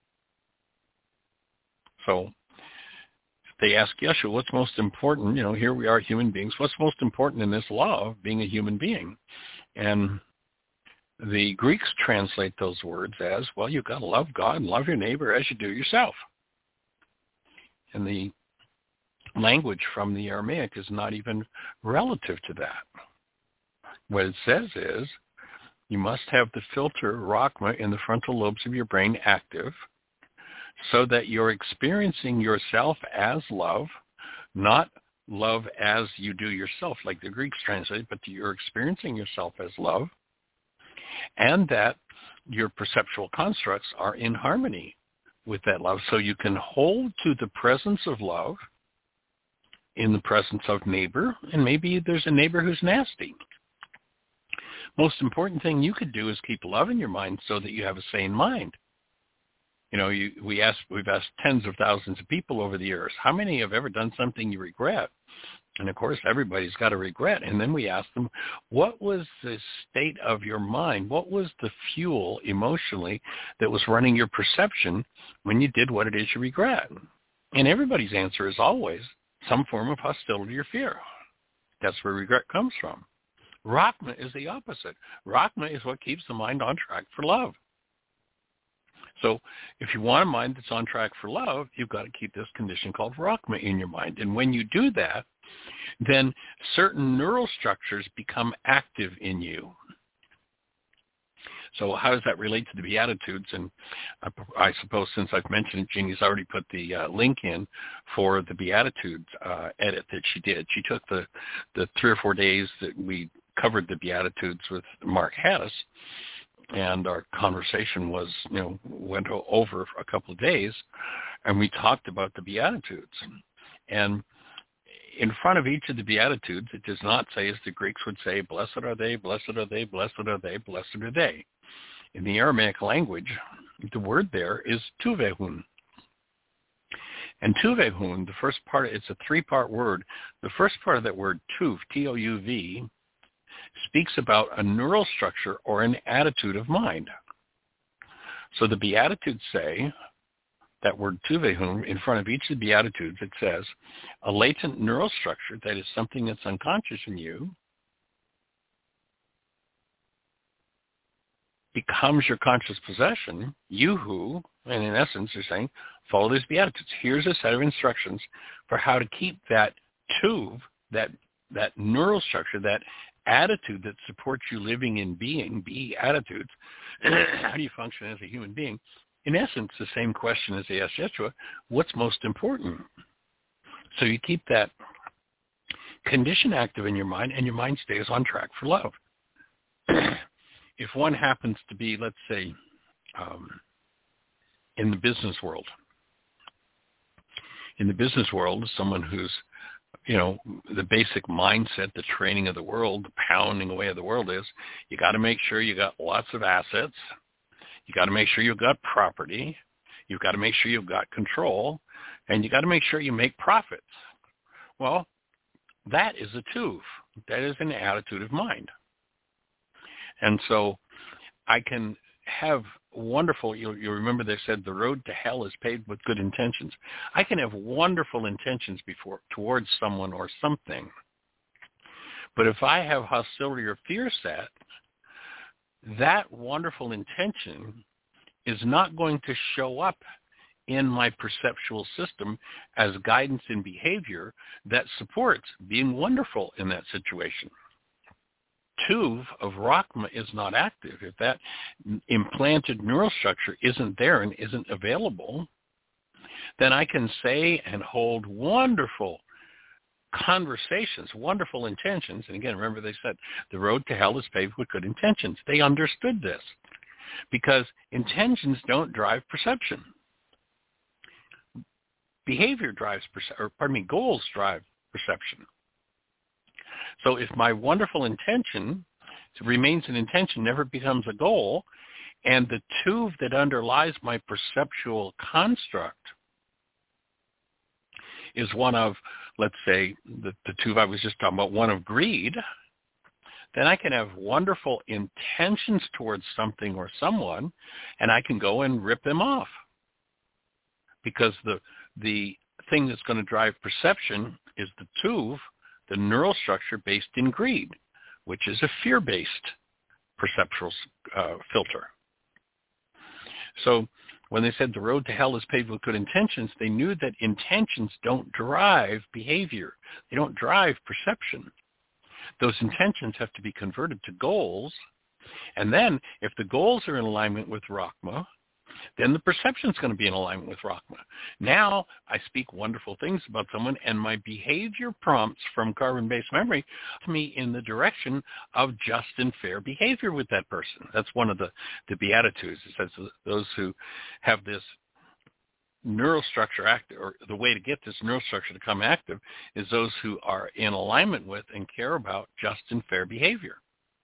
So they ask Yeshua, what's most important? You know, here we are human beings. What's most important in this law of being a human being? And the Greeks translate those words as, well, you've got to love God and love your neighbor as you do yourself. And the language from the Aramaic is not even relative to that. What it says is, you must have the filter Rachma in the frontal lobes of your brain active so that you're experiencing yourself as love, not love as you do yourself, like the Greeks translate, but you're experiencing yourself as love, and that your perceptual constructs are in harmony with that love. So you can hold to the presence of love in the presence of neighbor, and maybe there's a neighbor who's nasty. Most important thing you could do is keep love in your mind so that you have a sane mind. You know, you, we asked, we've asked tens of thousands of people over the years, how many have ever done something you regret? And of course, everybody's got a regret. And then we asked them, what was the state of your mind? What was the fuel emotionally that was running your perception when you did what it is you regret? And everybody's answer is always some form of hostility or fear. That's where regret comes from. Rachma is the opposite. Rachma is what keeps the mind on track for love. So if you want a mind that's on track for love, you've got to keep this condition called Rachma in your mind. And when you do that, then certain neural structures become active in you. So how does that relate to the Beatitudes? And I, I suppose since I've mentioned it, Jeannie's already put the uh, link in for the Beatitudes uh, edit that she did. She took the, the three or four days that we covered the Beatitudes with Mark Hattis, and our conversation was, you know, went over for a couple of days, and we talked about the Beatitudes. And in front of each of the Beatitudes, it does not say, as the Greeks would say, blessed are they, blessed are they, blessed are they, blessed are they. In the Aramaic language, the word there is tuvehun. And tuvehun, the first part, it's a three-part word. The first part of that word, tuv, T O U V, speaks about a neural structure or an attitude of mind. So the Beatitudes say, that word tuvehum, in front of each of the Beatitudes, it says, a latent neural structure, that is something that's unconscious in you, becomes your conscious possession, you who, and in essence, you're saying, follow these Beatitudes. Here's a set of instructions for how to keep that tuv, that, that neural structure, that attitude that supports you living in being, be attitudes. How do you function as a human being? In essence, the same question as they asked Yeshua, what's most important? So you keep that condition active in your mind, and your mind stays on track for love. If one happens to be, let's say, um, in the business world, in the business world, someone who's, you know, the basic mindset, the training of the world, the pounding away of the world is, you got to make sure you got lots of assets. You got to make sure you've got property. You've got to make sure you've got control. And you got to make sure you make profits. Well, that is a tuv. That is an attitude of mind. And so I can have wonderful, you you remember they said the road to hell is paved with good intentions. I can have wonderful intentions before towards someone or something. But if I have hostility or fear set, that wonderful intention is not going to show up in my perceptual system as guidance in behavior that supports being wonderful in that situation. Tuv of Rachma is not active. If that implanted neural structure isn't there and isn't available, then I can say and hold wonderful conversations, wonderful intentions. And again, remember they said the road to hell is paved with good intentions. They understood this because intentions don't drive perception. Behavior drives, perce- or pardon me, goals drive perception. So if my wonderful intention remains an intention, never becomes a goal, and the tuve that underlies my perceptual construct is one of, let's say, the, the tuve I was just talking about, one of greed, then I can have wonderful intentions towards something or someone, and I can go and rip them off. Because the the thing that's going to drive perception is the tuve, the neural structure based in greed, which is a fear-based perceptual uh, filter. So when they said the road to hell is paved with good intentions, they knew that intentions don't drive behavior. They don't drive perception. Those intentions have to be converted to goals. And then if the goals are in alignment with Rachma, then the perception is going to be in alignment with Rachma. Now I speak wonderful things about someone, and my behavior prompts from carbon-based memory to me in the direction of just and fair behavior with that person. That's one of the, the Beatitudes. It says those who have this neural structure active, or the way to get this neural structure to come active, is those who are in alignment with and care about just and fair behavior.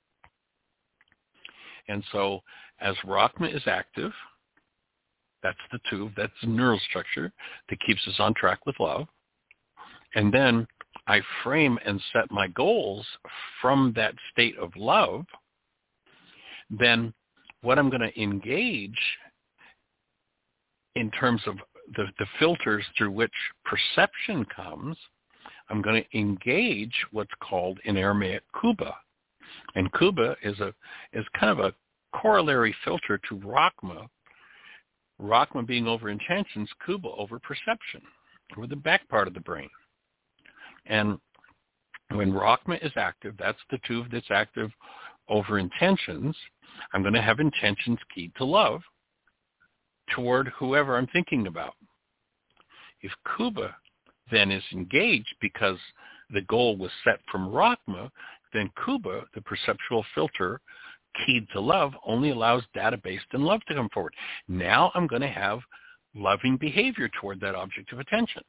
And so as Rachma is active, that's the tuve, that's the neural structure that keeps us on track with love. And then I frame and set my goals from that state of love. Then what I'm going to engage in terms of the, the filters through which perception comes, I'm going to engage what's called in Aramaic kuba. And kuba is a is kind of a corollary filter to Rachma. Rachma being over intentions, kuba over perception, over the back part of the brain. And when Rachma is active, that's the tuve that's active over intentions. I'm going to have intentions keyed to love toward whoever I'm thinking about. If kuba then is engaged because the goal was set from Rachma, then kuba, the perceptual filter, keyed to love, only allows data-based and love to come forward. Now I'm going to have loving behavior toward that object of attention.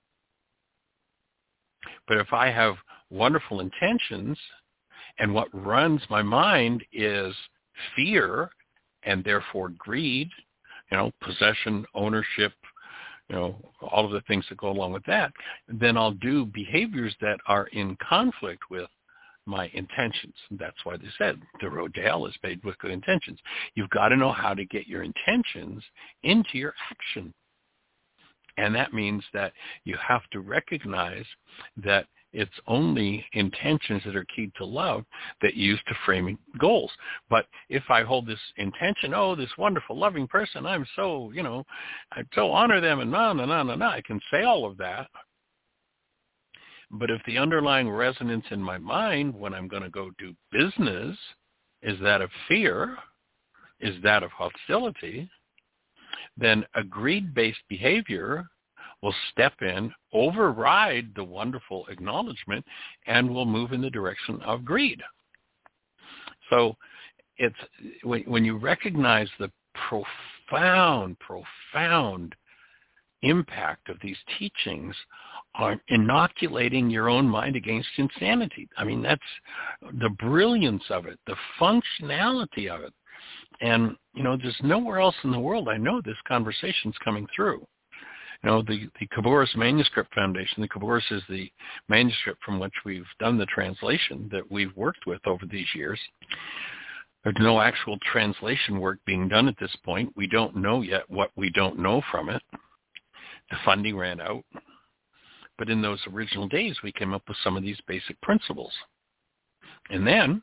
But if I have wonderful intentions and what runs my mind is fear and therefore greed, you know, possession, ownership, you know, all of the things that go along with that, then I'll do behaviors that are in conflict with my intentions. And that's why they said the road to hell is paved with good intentions. You've got to know how to get your intentions into your action. And that means that you have to recognize that it's only intentions that are keyed to love that you use to frame goals. But if I hold this intention, oh, this wonderful, loving person, I'm so, you know, I so honor them, and no, no, no, no, no, I can say all of that. But if the underlying resonance in my mind when I'm going to go do business is that of fear, is that of hostility, then a greed-based behavior will step in, override the wonderful acknowledgement, and will move in the direction of greed. So it's when, when you recognize the profound, profound impact of these teachings on inoculating your own mind against insanity. I mean, that's the brilliance of it, the functionality of it. And, you know, there's nowhere else in the world I know this conversation's coming through. You know, the, the Khabouris Manuscript Foundation, the Khabouris is the manuscript from which we've done the translation that we've worked with over these years. There's no actual translation work being done at this point. We don't know yet what we don't know from it. The funding ran out. But in those original days, we came up with some of these basic principles. And then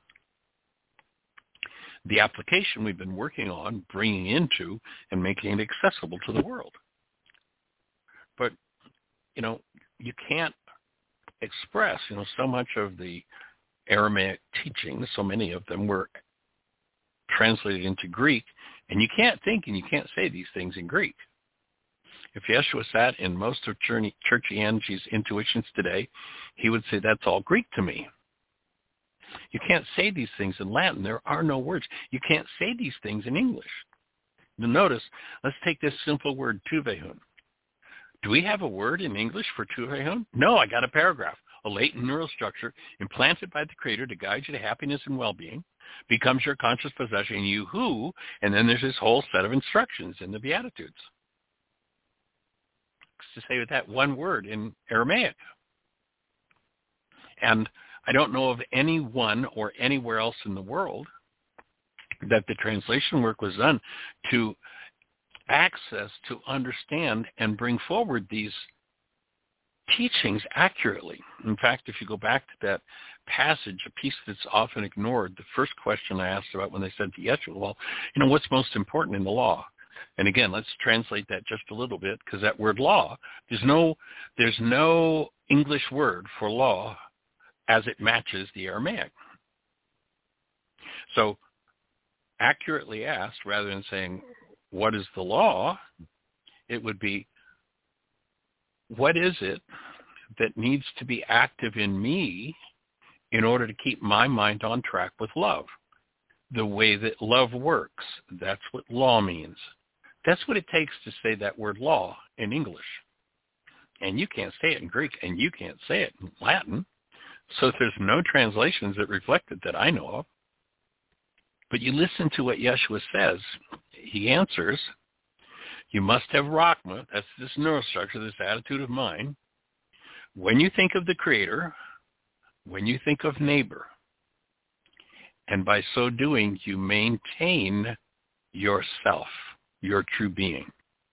the application we've been working on, bringing into and making it accessible to the world. But, you know, you can't express, you know, so much of the Aramaic teachings, so many of them were translated into Greek, and you can't think and you can't say these things in Greek. If Yeshua sat in most of Churchianity's intuitions today, he would say, that's all Greek to me. You can't say these things in Latin. There are no words. You can't say these things in English. Now notice, let's take this simple word, tuvehun. Do we have a word in English for tuvehun? No, I got a paragraph. A latent neural structure implanted by the Creator to guide you to happiness and well-being becomes your conscious possession, you who, and then there's this whole set of instructions in the Beatitudes. To say with that one word in Aramaic. And I don't know of anyone or anywhere else in the world that the translation work was done to access, to understand, and bring forward these teachings accurately. In fact, if you go back to that passage, a piece that's often ignored, the first question I asked about when they said to Yeshua, well, you know, what's most important in the law? And again, let's translate that just a little bit, because that word law, there's no, there's no English word for law as it matches the Aramaic. So accurately asked, rather than saying, what is the law? It would be, what is it that needs to be active in me in order to keep my mind on track with love? The way that love works. That's what law means. That's what it takes to say that word law in English. And you can't say it in Greek, and you can't say it in Latin. So there's no translations that reflect it that I know of. But you listen to what Yeshua says. He answers, you must have Rachma, that's this neurostructure, this attitude of mind, when you think of the Creator, when you think of neighbor. And by so doing, you maintain yourself, your true being.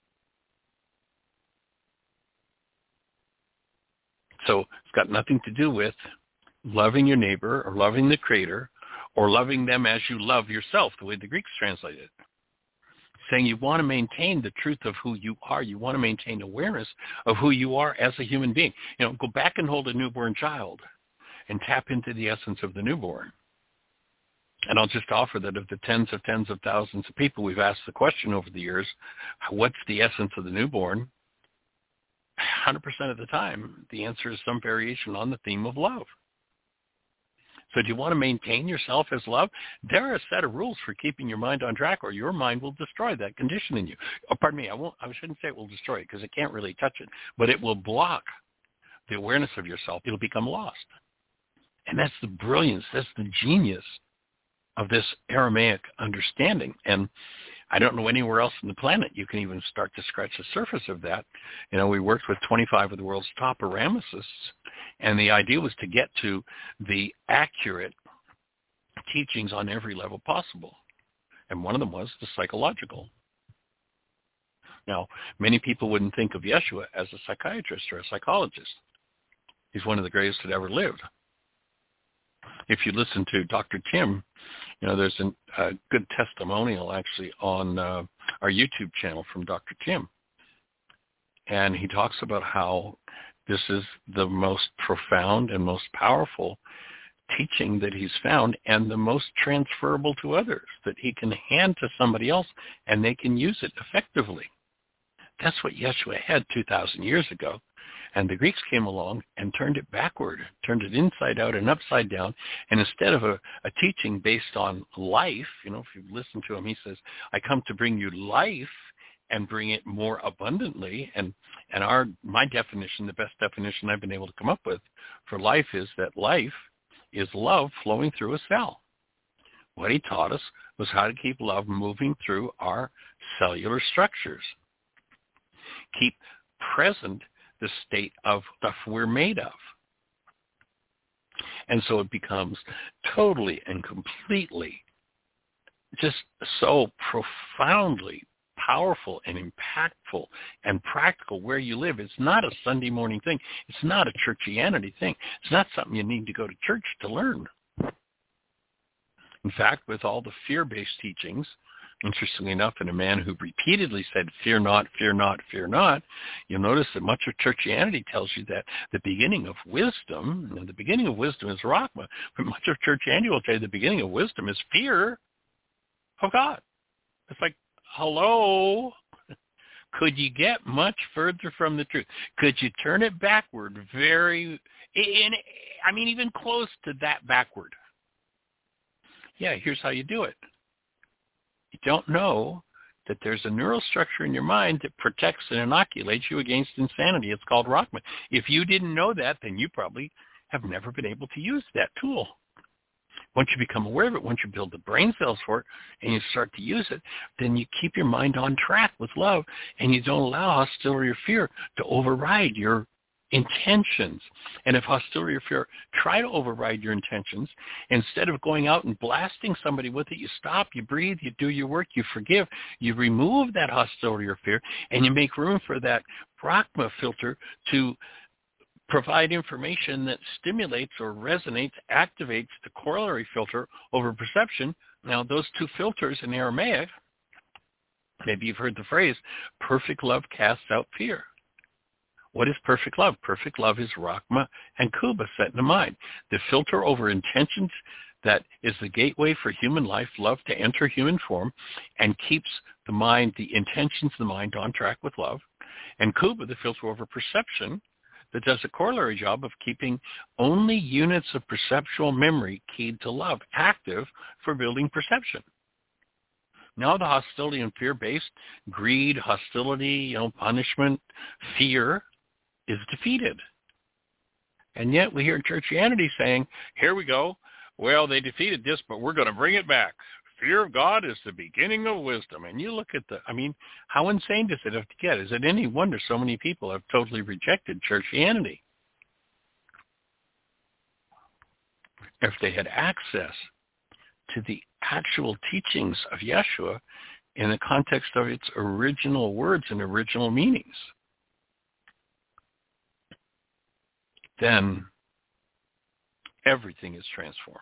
So it's got nothing to do with loving your neighbor or loving the Creator or loving them as you love yourself, the way the Greeks translate it. Saying you want to maintain the truth of who you are. You want to maintain awareness of who you are as a human being. You know, go back and hold a newborn child and tap into the essence of the newborn. And I'll just offer that of the tens of tens of thousands of people we've asked the question over the years, what's the essence of the newborn? one hundred percent of the time, the answer is some variation on the theme of love. So do you want to maintain yourself as love? There are a set of rules for keeping your mind on track, or your mind will destroy that condition in you. Oh, pardon me, I won't. I shouldn't say it will destroy it, because it can't really touch it, but it will block the awareness of yourself. It'll become lost. And that's the brilliance, that's the genius of this Aramaic understanding. And I don't know anywhere else on the planet you can even start to scratch the surface of that. You know, we worked with twenty-five of the world's top Aramicists, and the idea was to get to the accurate teachings on every level possible. And one of them was the psychological. Now, many people wouldn't think of Yeshua as a psychiatrist or a psychologist. He's one of the greatest that ever lived. If you listen to Doctor Tim, you know, there's an, a good testimonial actually on uh, our YouTube channel from Doctor Tim. And he talks about how this is the most profound and most powerful teaching that he's found, and the most transferable to others, that he can hand to somebody else and they can use it effectively. That's what Yeshua had two thousand years ago. And the Greeks came along and turned it backward, turned it inside out and upside down. And instead of a, a teaching based on life, you know, if you listen to him, he says, I come to bring you life and bring it more abundantly. And, and our my definition, the best definition I've been able to come up with for life is that life is love flowing through a cell. What he taught us was how to keep love moving through our cellular structures. Keep present the state of stuff we're made of. And so it becomes totally and completely just so profoundly powerful and impactful and practical where you live. It's not a Sunday morning thing. It's not a churchianity thing. It's not something you need to go to church to learn. In fact, with all the fear-based teachings, interestingly enough, in a man who repeatedly said, fear not, fear not, fear not, you'll notice that much of churchianity tells you that the beginning of wisdom, and the beginning of wisdom is Rachma, but much of churchianity will tell you the beginning of wisdom is fear of God. It's like, hello? Could you get much further from the truth? Could you turn it backward very, in, I mean, even close to that backward? Yeah, here's how you do it. You don't know that there's a neural structure in your mind that protects and inoculates you against insanity. It's called Rockma. If you didn't know that, then you probably have never been able to use that tool. Once you become aware of it, once you build the brain cells for it, and you start to use it, then you keep your mind on track with love, and you don't allow hostility or fear to override your intentions. And if hostility or fear try to override your intentions, instead of going out and blasting somebody with it, you stop, you breathe, you do your work, you forgive, you remove that hostility or fear, and you make room for that Brahma filter to provide information that stimulates or resonates, activates the corollary filter over perception. Now, those two filters in Aramaic, maybe you've heard the phrase, perfect love casts out fear. What is perfect love? Perfect love is Rachma and Kuba set in the mind. The filter over intentions that is the gateway for human life, love to enter human form, and keeps the mind, the intentions of the mind on track with love. And Kuba, the filter over perception, that does a corollary job of keeping only units of perceptual memory keyed to love active for building perception. Now the hostility and fear-based greed, hostility, you know, punishment, fear is defeated. And yet we hear Churchianity saying, here we go, well, they defeated this, but we're going to bring it back. Fear of God is the beginning of wisdom. And you look at the, I mean, how insane does it have to get? Is it any wonder so many people have totally rejected Churchianity? If they had access to the actual teachings of Yeshua in the context of its original words and original meanings, then everything is transformed.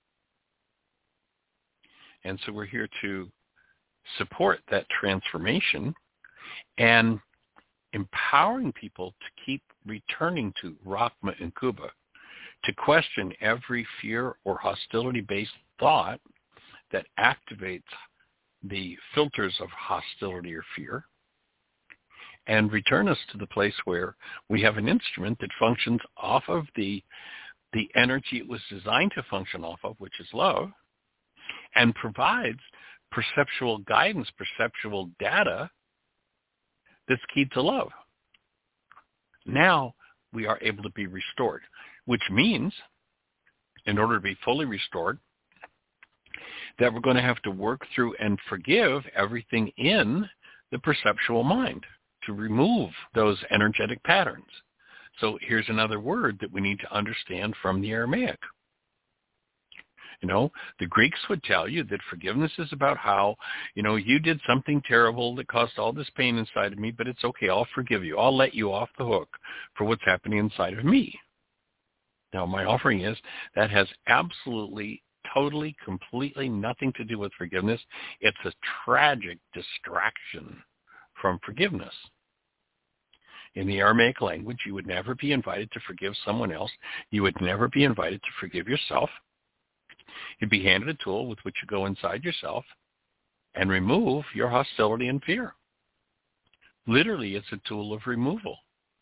And so we're here to support that transformation and empowering people to keep returning to Rachma and Kuba, to question every fear or hostility-based thought that activates the filters of hostility or fear, and return us to the place where we have an instrument that functions off of the, the energy it was designed to function off of, which is love, and provides perceptual guidance, perceptual data that's keyed to love. Now we are able to be restored, which means, in order to be fully restored, that we're going to have to work through and forgive everything in the perceptual mind to remove those energetic patterns. So here's another word that we need to understand from the Aramaic. You know, the Greeks would tell you that forgiveness is about how, you know, you did something terrible that caused all this pain inside of me, but it's okay, I'll forgive you. I'll let you off the hook for what's happening inside of me. Now, my offering is that has absolutely, totally, completely nothing to do with forgiveness. It's a tragic distraction from forgiveness. In the Aramaic language, you would never be invited to forgive someone else. You would never be invited to forgive yourself. You'd be handed a tool with which you go inside yourself and remove your hostility and fear. Literally, it's a tool of removal.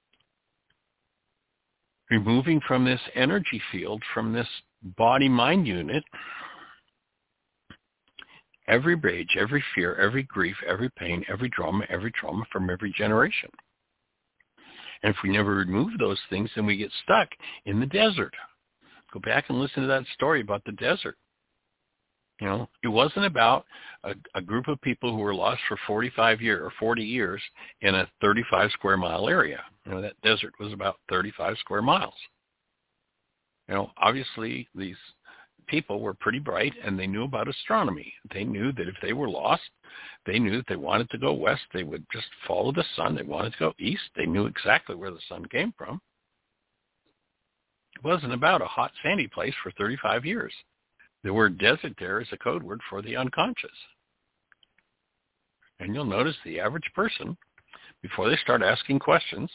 Removing from this energy field, from this body-mind unit, every rage, every fear, every grief, every pain, every drama, every trauma from every generation. And if we never remove those things, then we get stuck in the desert. Go back and listen to that story about the desert. You know, it wasn't about a, a group of people who were lost for forty-five years or forty years in a thirty-five square mile area. You know, that desert was about thirty-five square miles. You know, obviously these people were pretty bright and they knew about astronomy. They knew that if they were lost, they knew that they wanted to go west, they would just follow the sun. They wanted to go east. They knew exactly where the sun came from. It wasn't about a hot, sandy place for thirty-five years. The word desert there is a code word for the unconscious. And you'll notice the average person, before they start asking questions,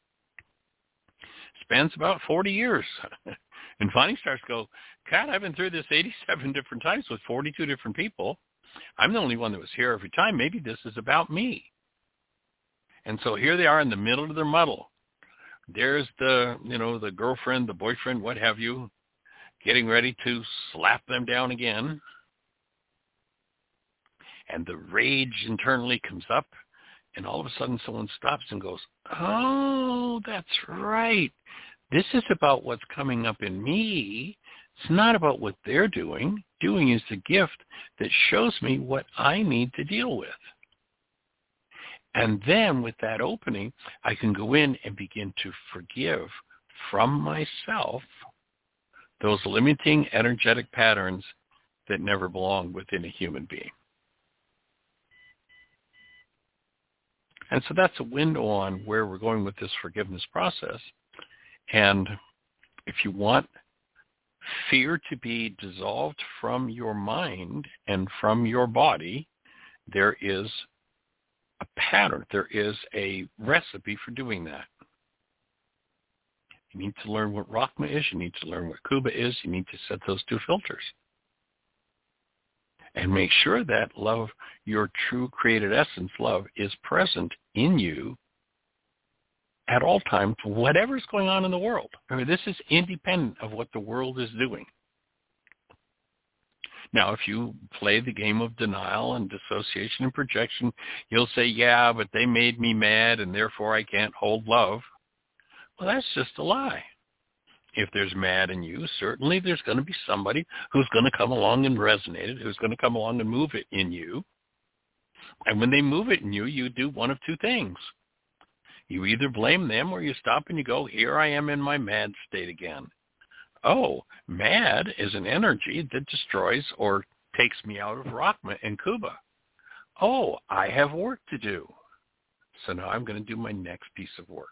spends about forty years. And finally starts to go, God, I've been through this eighty-seven different times with forty-two different people. I'm the only one that was here every time. Maybe this is about me. And so here they are in the middle of their muddle. There's the, you know, the girlfriend, the boyfriend, what have you, getting ready to slap them down again. And the rage internally comes up, and all of a sudden someone stops and goes, oh, that's right. This is about what's coming up in me. It's not about what they're doing. Doing is the gift that shows me what I need to deal with. And then with that opening, I can go in and begin to forgive from myself those limiting energetic patterns that never belong within a human being. And so that's a window on where we're going with this forgiveness process. And if you want fear to be dissolved from your mind and from your body, there is a pattern. There is a recipe for doing that. You need to learn what Rachma is. You need to learn what Kuba is. You need to set those two filters. And make sure that love, your true created essence love, is present in you at all times, whatever's going on in the world. I mean, this is independent of what the world is doing. Now, if you play the game of denial and dissociation and projection, you'll say, yeah, but they made me mad and therefore I can't hold love. Well, that's just a lie. If there's mad in you, certainly there's going to be somebody who's going to come along and resonate it, who's going to come along and move it in you. And when they move it in you, you do one of two things. You either blame them or you stop and you go, here I am in my mad state again. Oh, mad is an energy that destroys or takes me out of Rachma and Kuba. Oh, I have work to do. So now I'm going to do my next piece of work.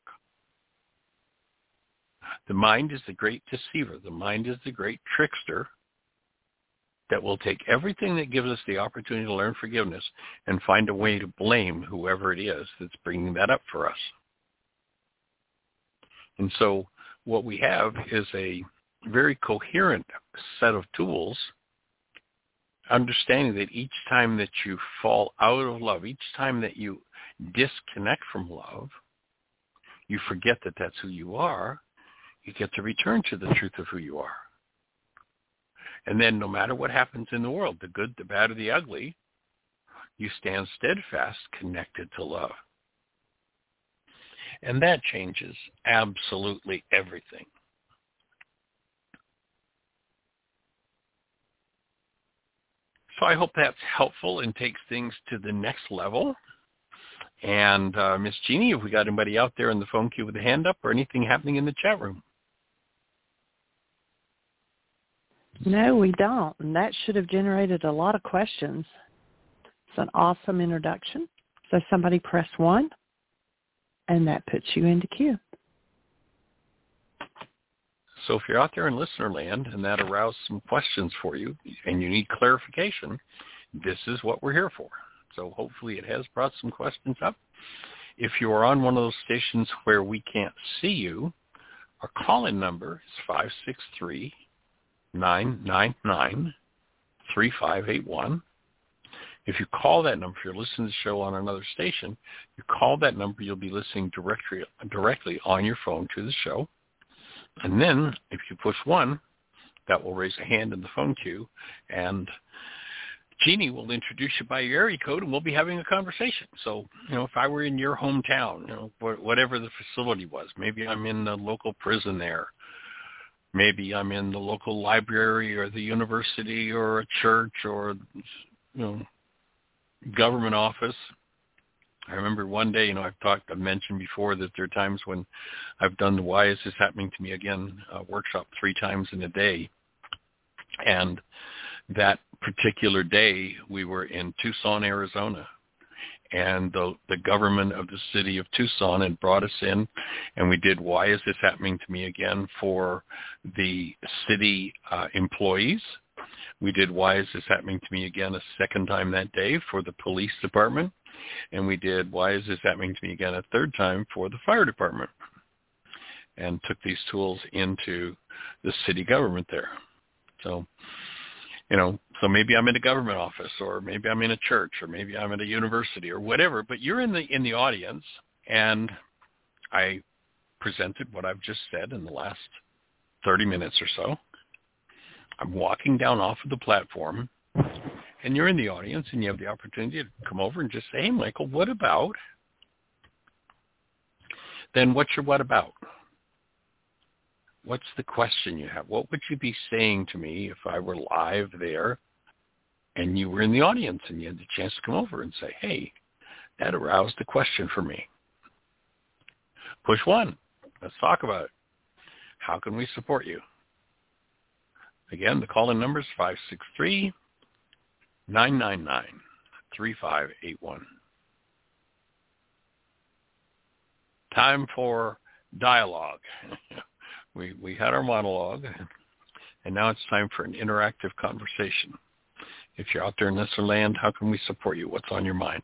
The mind is the great deceiver. The mind is the great trickster that will take everything that gives us the opportunity to learn forgiveness and find a way to blame whoever it is that's bringing that up for us. And so what we have is a very coherent set of tools, understanding that each time that you fall out of love, each time that you disconnect from love, you forget that that's who you are. You get to return to the truth of who you are. And then no matter what happens in the world, the good, the bad, or the ugly, you stand steadfast, connected to love. And that changes absolutely everything. So I hope that's helpful and takes things to the next level. And uh, Miss Jeannie, have we got anybody out there in the phone queue with a hand up or anything happening in the chat room? No, we don't. And that should have generated a lot of questions. It's an awesome introduction. So somebody press one, and that puts you into queue. So if you're out there in listener land and that aroused some questions for you and you need clarification, this is what we're here for. So hopefully it has brought some questions up. If you are on one of those stations where we can't see you, our call-in number is five six three, nine nine nine, three five eight one. If you call that number, if you're listening to the show on another station, you call that number, you'll be listening directly, directly on your phone to the show. And then if you push one, that will raise a hand in the phone queue, and Jeannie will introduce you by your area code, and we'll be having a conversation. So, you know, if I were in your hometown, you know, whatever the facility was, maybe I'm in the local prison there. Maybe I'm in the local library or the university or a church or, you know, government office. I remember one day, you know, I've talked, I've mentioned before that there are times when I've done the Why Is This Happening to Me Again uh, workshop three times in a day. And that particular day, we were in Tucson, Arizona. And the, the government of the city of Tucson had brought us in, and we did Why Is This Happening to Me Again for the city uh, employees. We did Why Is This Happening to Me Again a second time that day for the police department. And we did Why Is This Happening to Me Again a third time for the fire department, and took these tools into the city government there. So, you know, so maybe I'm in a government office, or maybe I'm in a church, or maybe I'm at a university or whatever, but you're in the in the audience, And I presented what I've just said in the last thirty minutes or so. I'm walking down off of the platform, and you're in the audience, and you have the opportunity to come over and just say, hey, Michael, what about? Then what's your what about? What's the question you have? What would you be saying to me if I were live there and you were in the audience and you had the chance to come over and say, hey, that aroused a question for me. Push one. Let's talk about it. How can we support you? Again, the call-in number is five six three, nine nine nine, three five eight one. Time for dialogue. we we had our monologue, and now it's time for an interactive conversation. If you're out there in listener land, how can we support you? What's on your mind?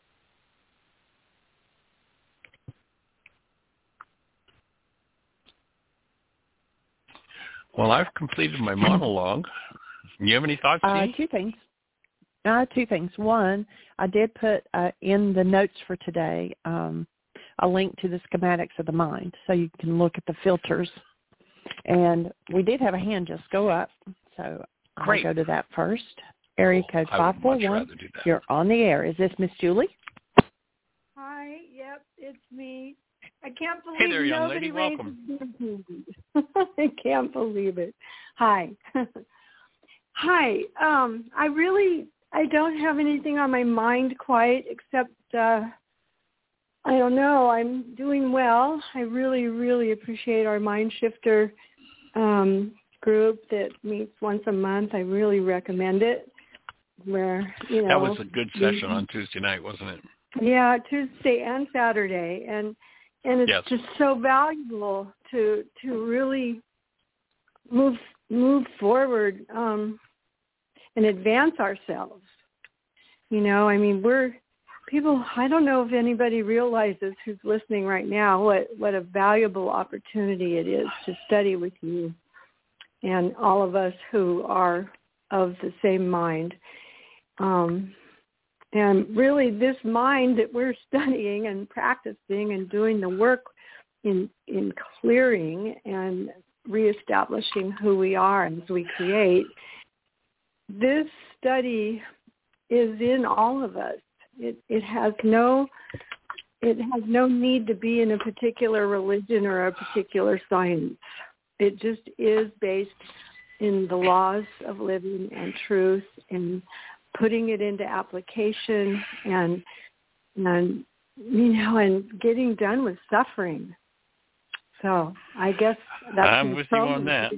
Well, I've completed my monologue. You have any thoughts, Uh, Jean? two things. Uh, two things. One, I did put uh, in the notes for today um, a link to the schematics of the mind, so you can look at the filters. And we did have a hand just go up, so Great. I'll go to that first. Area code five four one. You're on the air. Is this Miss Julie? Hi. Yep, it's me. I can't believe Hey there, young nobody lady. Welcome. I can't believe it. Hi. Hi. Um, I really, I don't have anything on my mind quite except, uh, I don't know, I'm doing well. I really, really appreciate our Mind Shifter um, group that meets once a month. I really recommend it. Where, you know, that was a good session on Tuesday night, wasn't it? Yeah, Tuesday and Saturday. And And it's yes. just so valuable to to really move move forward um, and advance ourselves. You know, I mean, we're people. I don't know if anybody realizes who's listening right now what what a valuable opportunity it is to study with you, and all of us who are of the same mind. Um, And really this mind that we're studying and practicing and doing the work in in clearing and reestablishing who we are as we create, this study is in all of us. It it has no it has no need to be in a particular religion or a particular science. It just is based in the laws of living and truth and putting it into application and, and, you know, and getting done with suffering. So I guess that's... I'm with you on that.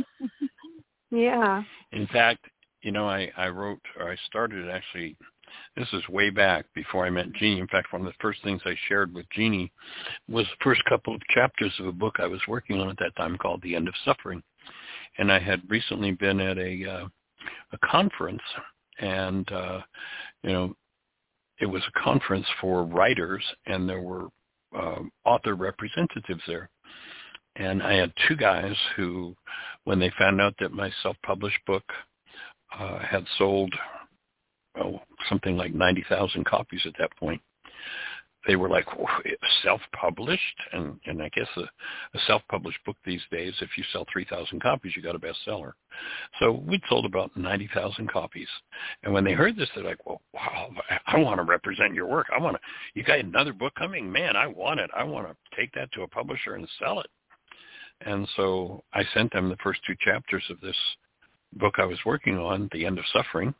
Yeah. In fact, you know, I, I wrote, or I started actually, this is way back before I met Jeannie. In fact, one of the first things I shared with Jeannie was the first couple of chapters of a book I was working on at that time called The End of Suffering. And I had recently been at a, uh, a conference. And, uh, you know, it was a conference for writers, and there were uh, author representatives there. And I had two guys who, when they found out that my self-published book uh, had sold oh, something like ninety thousand copies at that point, they were like, oh, self-published? And, and I guess a, a self-published book these days, if you sell three thousand copies, you got a bestseller. So we'd sold about ninety thousand copies. And when they heard this, they're like, well, wow, I want to represent your work. I want to, you got another book coming? Man, I want it. I want to take that to a publisher and sell it. And so I sent them the first two chapters of this book I was working on, The End of Suffering.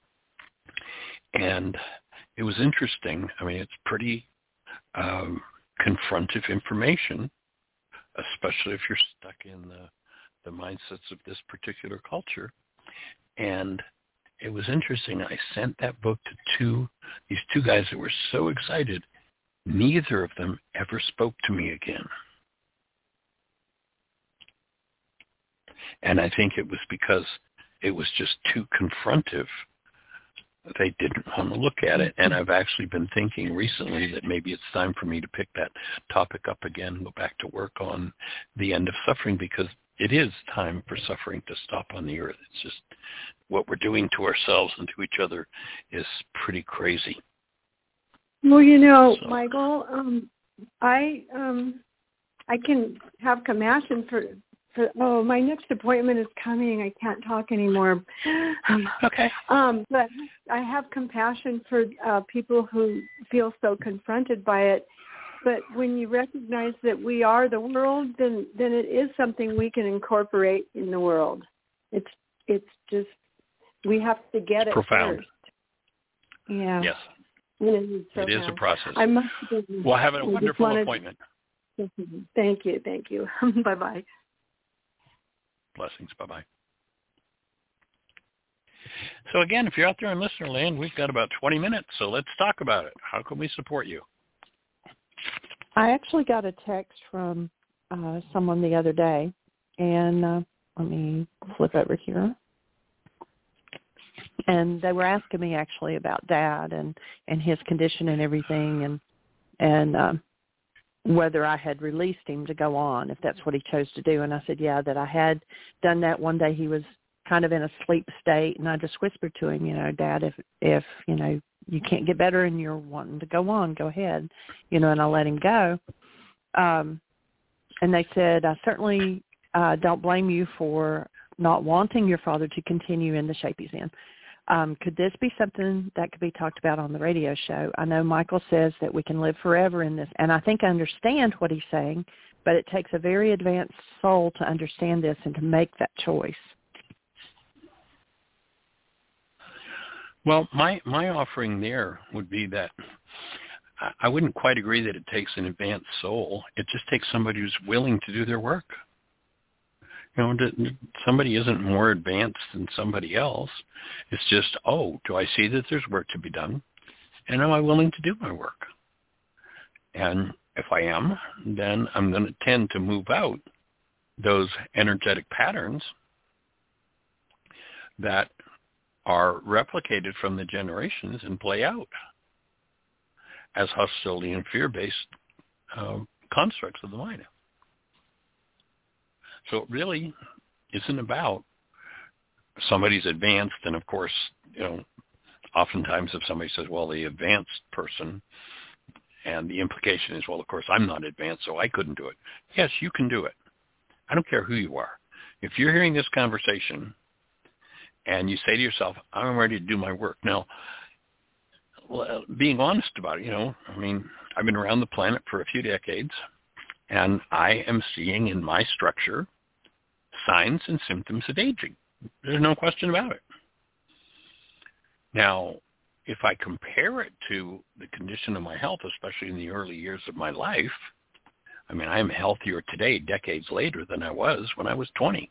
And it was interesting. I mean, it's pretty um, confrontive information, especially if you're stuck in the, the mindsets of this particular culture. And it was interesting. I sent that book to two, these two guys that were so excited. Neither of them ever spoke to me again. And I think it was because it was just too confrontive. They didn't want to look at it. And I've actually been thinking recently that maybe it's time for me to pick that topic up again and go back to work on the end of suffering, because it is time for suffering to stop on the earth. It's just what we're doing to ourselves and to each other is pretty crazy. Well, you know, so. Michael, um, I um I can have compassion for for oh my next appointment is coming. I can't talk anymore. Okay. Um, but I have compassion for uh, people who feel so confronted by it. But when you recognize that we are the world, then then it is something we can incorporate in the world. It's it's just we have to get it profound. first. Yeah. Yes. It, so it is a process. I must well, have a wonderful wanted, appointment. Thank you. Thank you. Bye-bye. Blessings. Bye-bye. So again, if you're out there in listener land, we've got about twenty minutes, so let's talk about it. How can we support you? I actually got a text from uh, someone the other day, and uh, let me flip over here. And they were asking me actually about Dad and, and his condition and everything, and and um, whether I had released him to go on, if that's what he chose to do. And I said, yeah, that I had done that. One day he was kind of in a sleep state, and I just whispered to him, you know, Dad, if, if you know, you can't get better and you're wanting to go on, go ahead, you know, and I let him go. Um, and they said, I certainly uh, don't blame you for not wanting your father to continue in the shape he's in. Um, could this be something that could be talked about on the radio show? I know Michael says that we can live forever in this, and I think I understand what he's saying, but it takes a very advanced soul to understand this and to make that choice. Well, my, my offering there would be that I wouldn't quite agree that it takes an advanced soul. It just takes somebody who's willing to do their work. You know, somebody isn't more advanced than somebody else. It's just, oh, do I see that there's work to be done? And am I willing to do my work? And if I am, then I'm going to tend to move out those energetic patterns that are replicated from the generations and play out as hostility and fear-based uh, constructs of the mind. So it really isn't about somebody's advanced, and of course, you know, oftentimes if somebody says, well, the advanced person, and the implication is, well, of course, I'm not advanced, so I couldn't do it. Yes, you can do it. I don't care who you are. If you're hearing this conversation and you say to yourself, I'm ready to do my work. Now, well, being honest about it, you know, I mean, I've been around the planet for a few decades, and I am seeing in my structure signs and symptoms of aging. There's no question about it. Now, if I compare it to the condition of my health, especially in the early years of my life, I mean, I am healthier today, decades later, than I was when I was twenty.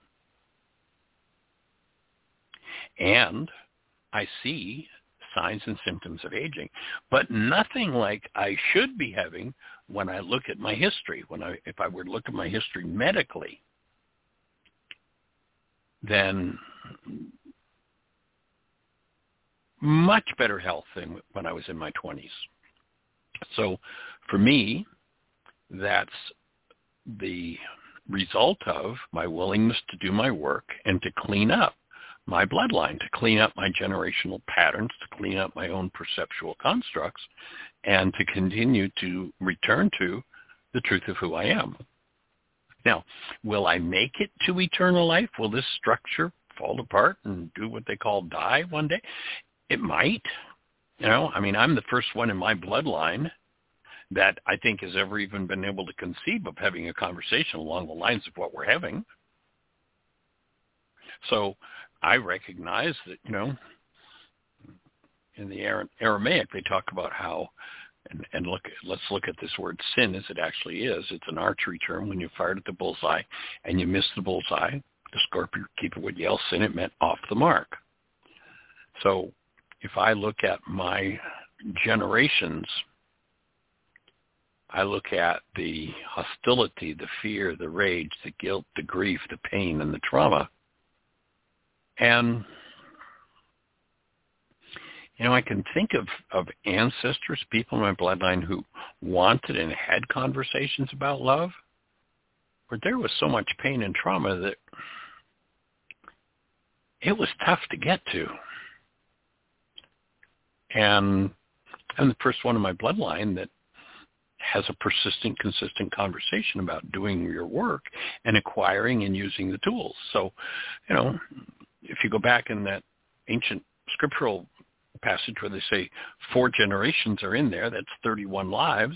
And I see signs and symptoms of aging, but nothing like I should be having when I look at my history. When I, if I were to look at my history medically, then much better health than when I was in my twenties. So for me, that's the result of my willingness to do my work and to clean up my bloodline, to clean up my generational patterns, to clean up my own perceptual constructs, and to continue to return to the truth of who I am. Now, will I make it to eternal life? Will this structure fall apart and do what they call die one day? It might. You know, I mean, I'm the first one in my bloodline that I think has ever even been able to conceive of having a conversation along the lines of what we're having. So I recognize that, you know, in the Aramaic, they talk about how, and, and look, let's look at this word sin as it actually is. It's an archery term. When you fired at the bullseye and you missed the bullseye, the scorekeeper would yell sin. It meant off the mark. So if I look at my generations, I look at the hostility, the fear, the rage, the guilt, the grief, the pain, and the trauma. And, you know, I can think of, of ancestors, people in my bloodline who wanted and had conversations about love, where there was so much pain and trauma that it was tough to get to. And I'm the first one in my bloodline that has a persistent, consistent conversation about doing your work and acquiring and using the tools. So, you know, if you go back in that ancient scriptural passage where they say four generations are in there, that's thirty-one lives.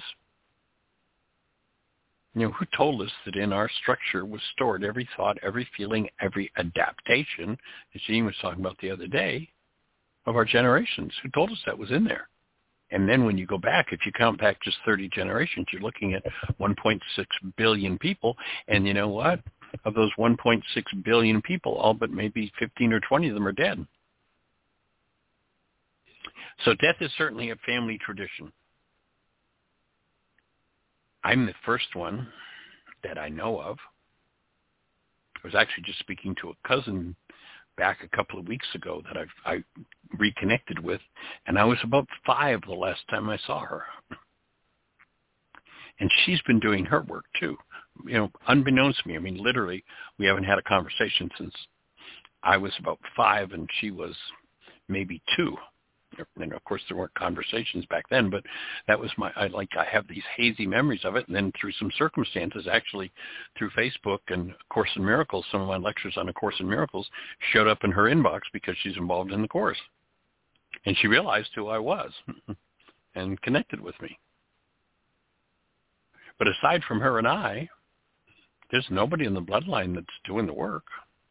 You know, who told us that in our structure was stored every thought, every feeling, every adaptation, as Jean was talking about the other day, of our generations? Who told us that was in there? And then when you go back, if you count back just thirty generations, you're looking at one point six billion people. And you know what? Of those one point six billion people, all but maybe fifteen or twenty of them are dead. So death is certainly a family tradition. I'm the first one that I know of. I was actually just speaking to a cousin back a couple of weeks ago that I've, I reconnected with, and I was about five the last time I saw her. And she's been doing her work too, you know, unbeknownst to me. I mean, literally, we haven't had a conversation since I was about five and she was maybe two. And of course, there weren't conversations back then, but that was my, I like, I have these hazy memories of it. And then through some circumstances, actually through Facebook and A Course in Miracles, some of my lectures on A Course in Miracles showed up in her inbox because she's involved in the Course. And she realized who I was and connected with me. But aside from her and I, there's nobody in the bloodline that's doing the work.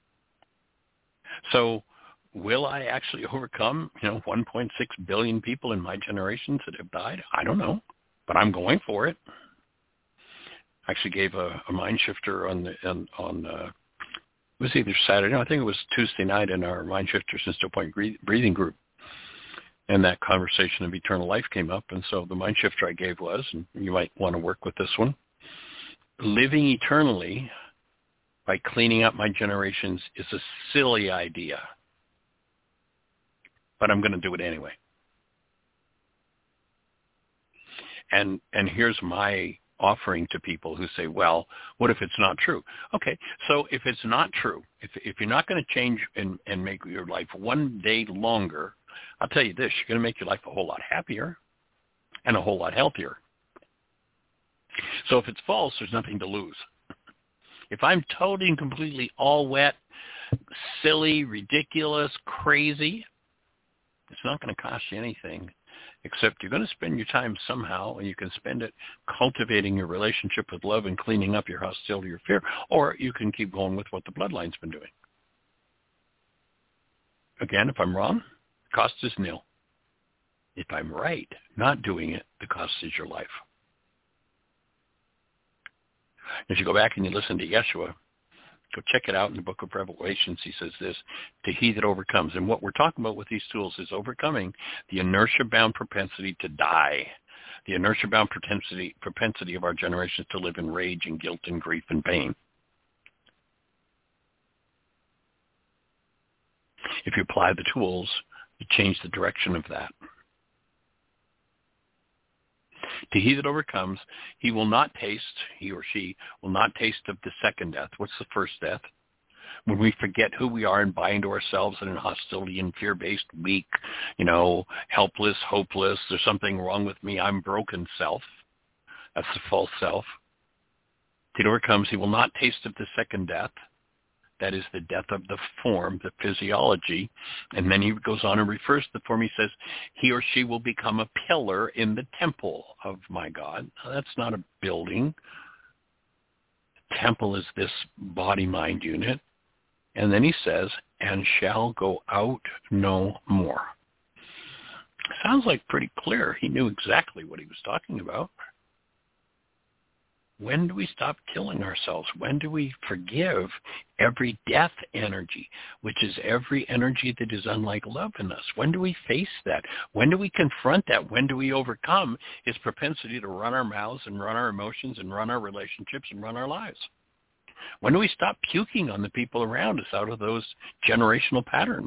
So will I actually overcome, you know, one point six billion people in my generations that have died? I don't know, but I'm going for it. I actually gave a, a mind shifter on the on, on uh, it was either Saturday, no, I think it was Tuesday night in our Mind Shifters and Still Point Breathing group, and that conversation of eternal life came up. And so the mind shifter I gave was, and you might want to work with this one, living eternally by cleaning up my generations is a silly idea. But I'm going to do it anyway. And and here's my offering to people who say, well, what if it's not true? Okay, so if it's not true, if if you're not going to change and, and make your life one day longer, I'll tell you this, you're going to make your life a whole lot happier and a whole lot healthier. So if it's false, there's nothing to lose. If I'm totally and completely all wet, silly, ridiculous, crazy, it's not going to cost you anything, except you're going to spend your time somehow, and you can spend it cultivating your relationship with love and cleaning up your hostility or fear, or you can keep going with what the bloodline's been doing. Again, if I'm wrong, the cost is nil. If I'm right, not doing it, the cost is your life. If you go back and you listen to Yeshua, go check it out in the book of Revelations. He says this, to he that overcomes. And what we're talking about with these tools is overcoming the inertia-bound propensity to die, the inertia-bound propensity, propensity of our generations to live in rage and guilt and grief and pain. If you apply the tools, you change the direction of that. To he that overcomes, he will not taste, he or she will not taste of the second death. What's the first death? When we forget who we are and buy into ourselves in a hostility and fear-based, weak, you know, helpless, hopeless, there's something wrong with me, I'm broken self. That's the false self. To he that overcomes, he will not taste of the second death. That is the death of the form, the physiology. And then he goes on and refers to the form. He says, he or she will become a pillar in the temple of my God. Now, that's not a building. The temple is this body-mind unit. And then he says, and shall go out no more. Sounds like pretty clear. He knew exactly what he was talking about. When do we stop killing ourselves? When do we forgive every death energy, which is every energy that is unlike love in us? When do we face that? When do we confront that? When do we overcome his propensity to run our mouths and run our emotions and run our relationships and run our lives? When do we stop puking on the people around us out of those generational patterns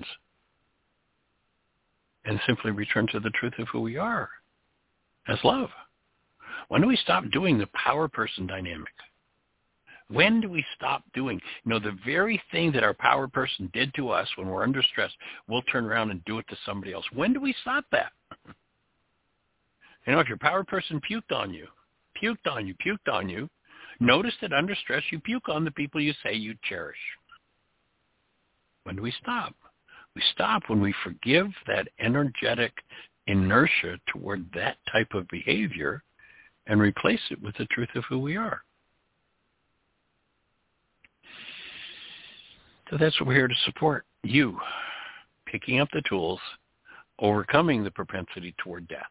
and simply return to the truth of who we are as love? When do we stop doing the power person dynamic? When do we stop doing, you know, the very thing that our power person did to us when we're under stress, we'll turn around and do it to somebody else. When do we stop that? You know, if your power person puked on you, puked on you, puked on you. Notice that under stress you puke on the people you say you cherish. When do we stop? We stop when we forgive that energetic inertia toward that type of behavior and replace it with the truth of who we are. So that's what we're here to support. You picking up the tools, overcoming the propensity toward death,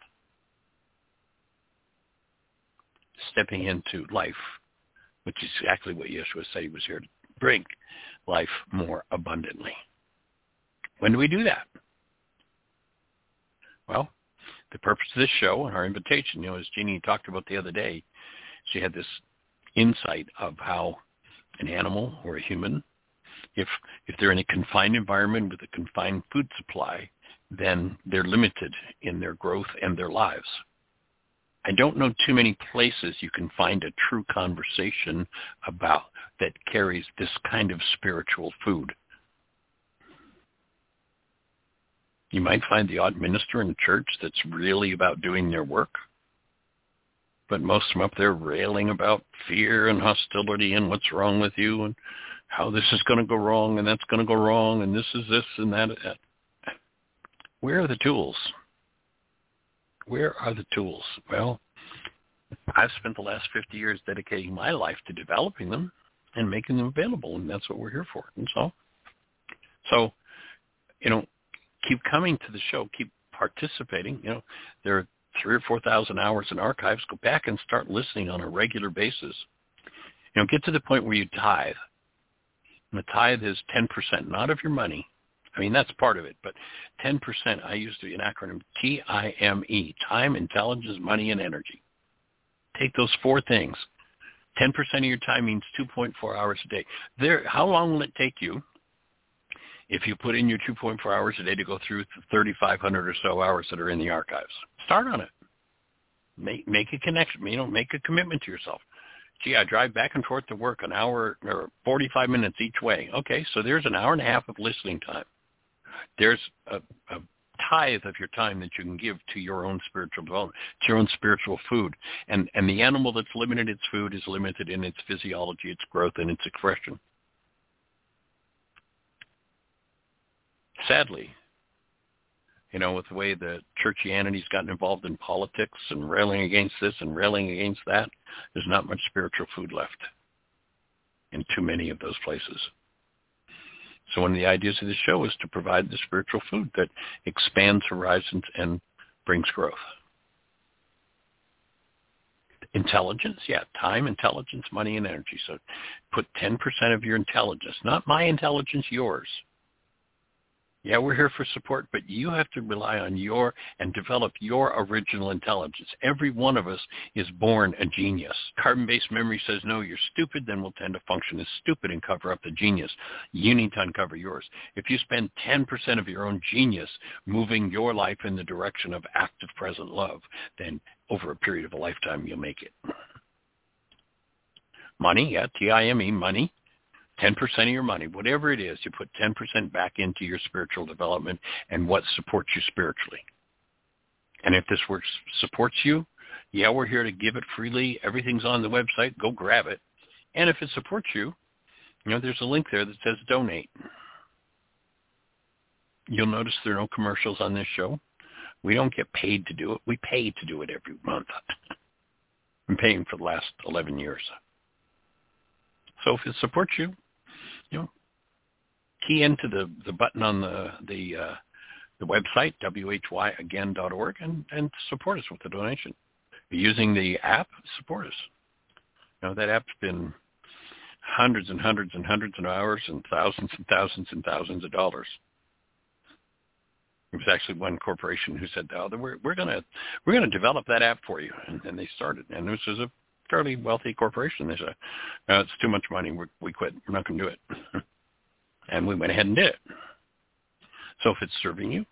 stepping into life, which is exactly what Yeshua said he was here to bring, life more abundantly. When do we do that? Well, the purpose of this show and our invitation, you know, as Jeannie talked about the other day, she had this insight of how an animal or a human, if if they're in a confined environment with a confined food supply, then they're limited in their growth and their lives. I don't know too many places you can find a true conversation about that carries this kind of spiritual food. You might find the odd minister in the church that's really about doing their work, but most of them up there railing about fear and hostility and what's wrong with you and how this is going to go wrong and that's going to go wrong and this is this and that. Where are the tools? Where are the tools? Well, I've spent the last fifty years dedicating my life to developing them and making them available, and that's what we're here for. And so, so, you know, keep coming to the show, keep participating. You know, there are three or four thousand hours in archives. Go back and start listening on a regular basis. You know, get to the point where you tithe. And the tithe is ten percent, not of your money. I mean, that's part of it, but ten percent, I use the acronym T I M E, time, intelligence, money, and energy. Take those four things. ten percent of your time means two point four hours a day. There, how long will it take you if you put in your two point four hours a day to go through the thirty-five hundred or so hours that are in the archives? Start on it. Make, make a connection, you know, make a commitment to yourself. Gee, I drive back and forth to work an hour or forty-five minutes each way. Okay, so there's an hour and a half of listening time. There's a, a tithe of your time that you can give to your own spiritual development, to your own spiritual food. And, and the animal that's limited its food is limited in its physiology, its growth, and its expression. Sadly, you know, with the way that churchianity's gotten involved in politics and railing against this and railing against that, there's not much spiritual food left in too many of those places. So one of the ideas of this show is to provide the spiritual food that expands horizons and brings growth. Intelligence, yeah, time, intelligence, money, and energy. So put ten percent of your intelligence, not my intelligence, yours. Yeah, we're here for support, but you have to rely on your and develop your original intelligence. Every one of us is born a genius. Carbon-based memory says, no, you're stupid, then we'll tend to function as stupid and cover up the genius. You need to uncover yours. If you spend ten percent of your own genius moving your life in the direction of active present love, then over a period of a lifetime, you'll make it. Money, yeah, T I M E, money. ten percent of your money, whatever it is, you put ten percent back into your spiritual development and what supports you spiritually. And if this work supports you, yeah, we're here to give it freely. Everything's on the website. Go grab it. And if it supports you, you know, there's a link there that says donate. You'll notice there are no commercials on this show. We don't get paid to do it. We pay to do it every month. I'm paying for the last eleven years. So if it supports you, you know, key into the, the button on the the uh, the website, W H Y again dot org, and, and support us with a donation. If you're using the app, support us. You know, that app's been hundreds and hundreds and hundreds of hours and thousands and thousands and thousands of dollars. It was actually one corporation who said, "Oh, we're we're gonna we're gonna develop that app for you," and, and they started. And this is a fairly wealthy corporation. They said, "No, it's too much money. We're, we quit. We're not going to do it." And we went ahead and did it. So if it's serving you,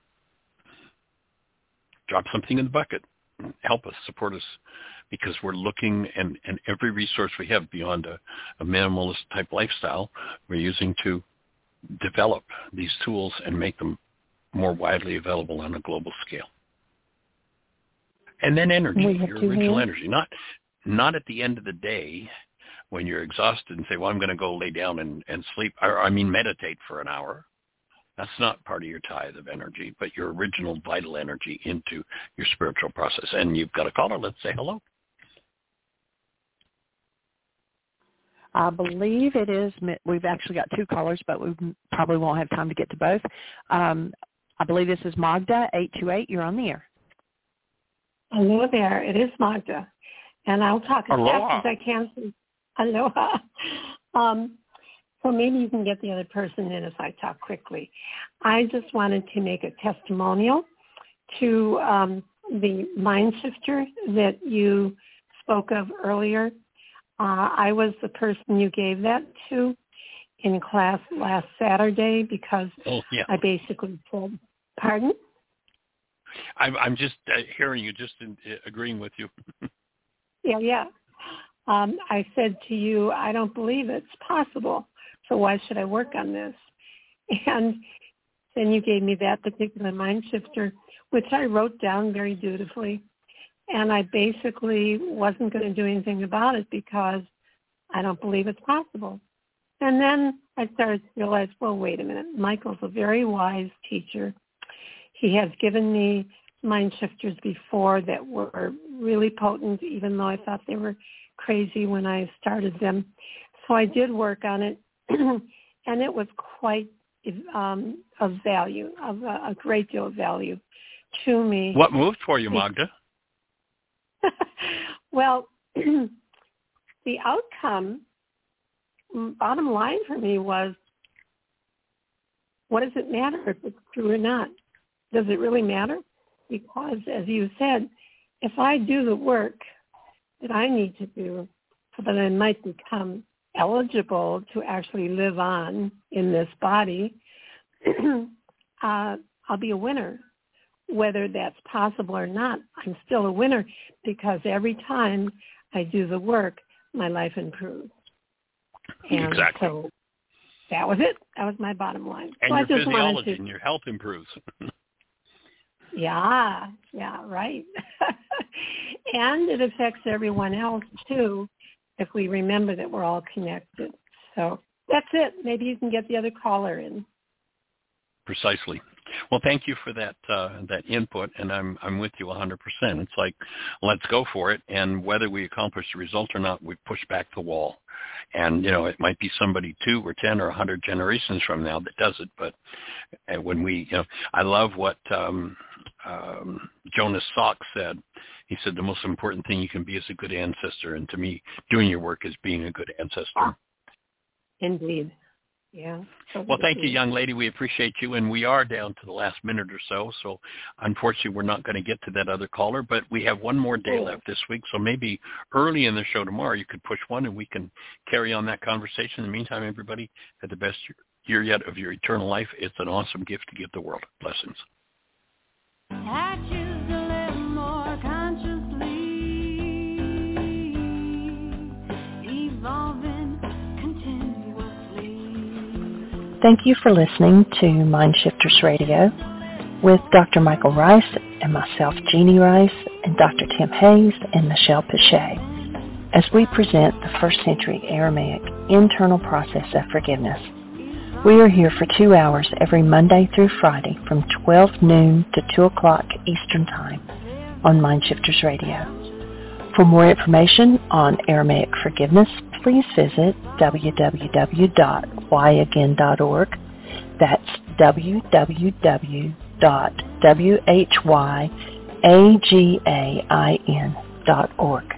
drop something in the bucket. Help us, support us, because we're looking, and, and every resource we have beyond a, a minimalist type lifestyle, we're using to develop these tools and make them more widely available on a global scale. And then energy, your original energy, not not at the end of the day when you're exhausted and say, well, I'm going to go lay down and, and sleep, or I mean meditate for an hour. That's not part of your tithe of energy, but your original vital energy into your spiritual process. And you've got a caller. Let's say hello. I believe it is, we've actually got two callers, but we probably won't have time to get to both. Um, I believe this is Magda, eight two eight. You're on the air. Hello there. It is Magda. And I'll talk as Aloha. fast as I can. Aloha. Um, so maybe you can get the other person in if I talk quickly. I just wanted to make a testimonial to um, the mind shifter that you spoke of earlier. Uh, I was the person you gave that to in class last Saturday because oh, yeah. I basically said, pardon? I'm, I'm just uh, hearing you, just in, uh, agreeing with you. yeah, yeah. Um, I said to you, I don't believe it's possible, so why should I work on this? And then you gave me that particular mind shifter, which I wrote down very dutifully. And I basically wasn't going to do anything about it because I don't believe it's possible. And then I started to realize, well, wait a minute. Michael's a very wise teacher. He has given me mind shifters before that were really potent, even though I thought they were crazy when I started them. So I did work on it, and it was quite um, of value, of a, a great deal of value to me. What moved for you, Magda? Well, the outcome, bottom line for me was, what does it matter if it's true or not? Does it really matter? Because, as you said, if I do the work that I need to do so that I might become eligible to actually live on in this body, uh, I'll be a winner. Whether that's possible or not, I'm still a winner because every time I do the work, my life improves. And exactly. So that was it. That was my bottom line. And so your I just physiology to, and your health improves. yeah, yeah, right. And it affects everyone else, too, if we remember that we're all connected. So that's it. Maybe you can get the other caller in. Precisely. Well, thank you for that uh, that input, and I'm I'm with you one hundred percent. It's like, let's go for it, and whether we accomplish the result or not, we push back the wall. And, you know, it might be somebody two or ten or one hundred generations from now that does it, but when we, you know, I love what um, um, Jonas Salk said. He said the most important thing you can be is a good ancestor, and to me, doing your work is being a good ancestor. Indeed. Yeah. Well, thank you, young lady. We appreciate you, and we are down to the last minute or so, so unfortunately we're not going to get to that other caller, but we have one more day left this week, so maybe early in the show tomorrow you could push one and we can carry on that conversation. In the meantime, everybody, have the best year yet of your eternal life. It's an awesome gift to give the world. Blessings. I choose to live more consciously, evolving. Thank you for listening to Mind Shifters Radio with Doctor Michael Rice and myself, Jeannie Rice, and Doctor Tim Hayes and Michelle Pichet, as we present the first century Aramaic internal process of forgiveness. We are here for two hours every Monday through Friday from twelve noon to two o'clock Eastern Time on Mind Shifters Radio. For more information on Aramaic forgiveness, please visit w w w dot why again dot org. That's w w w dot whyagain dot org.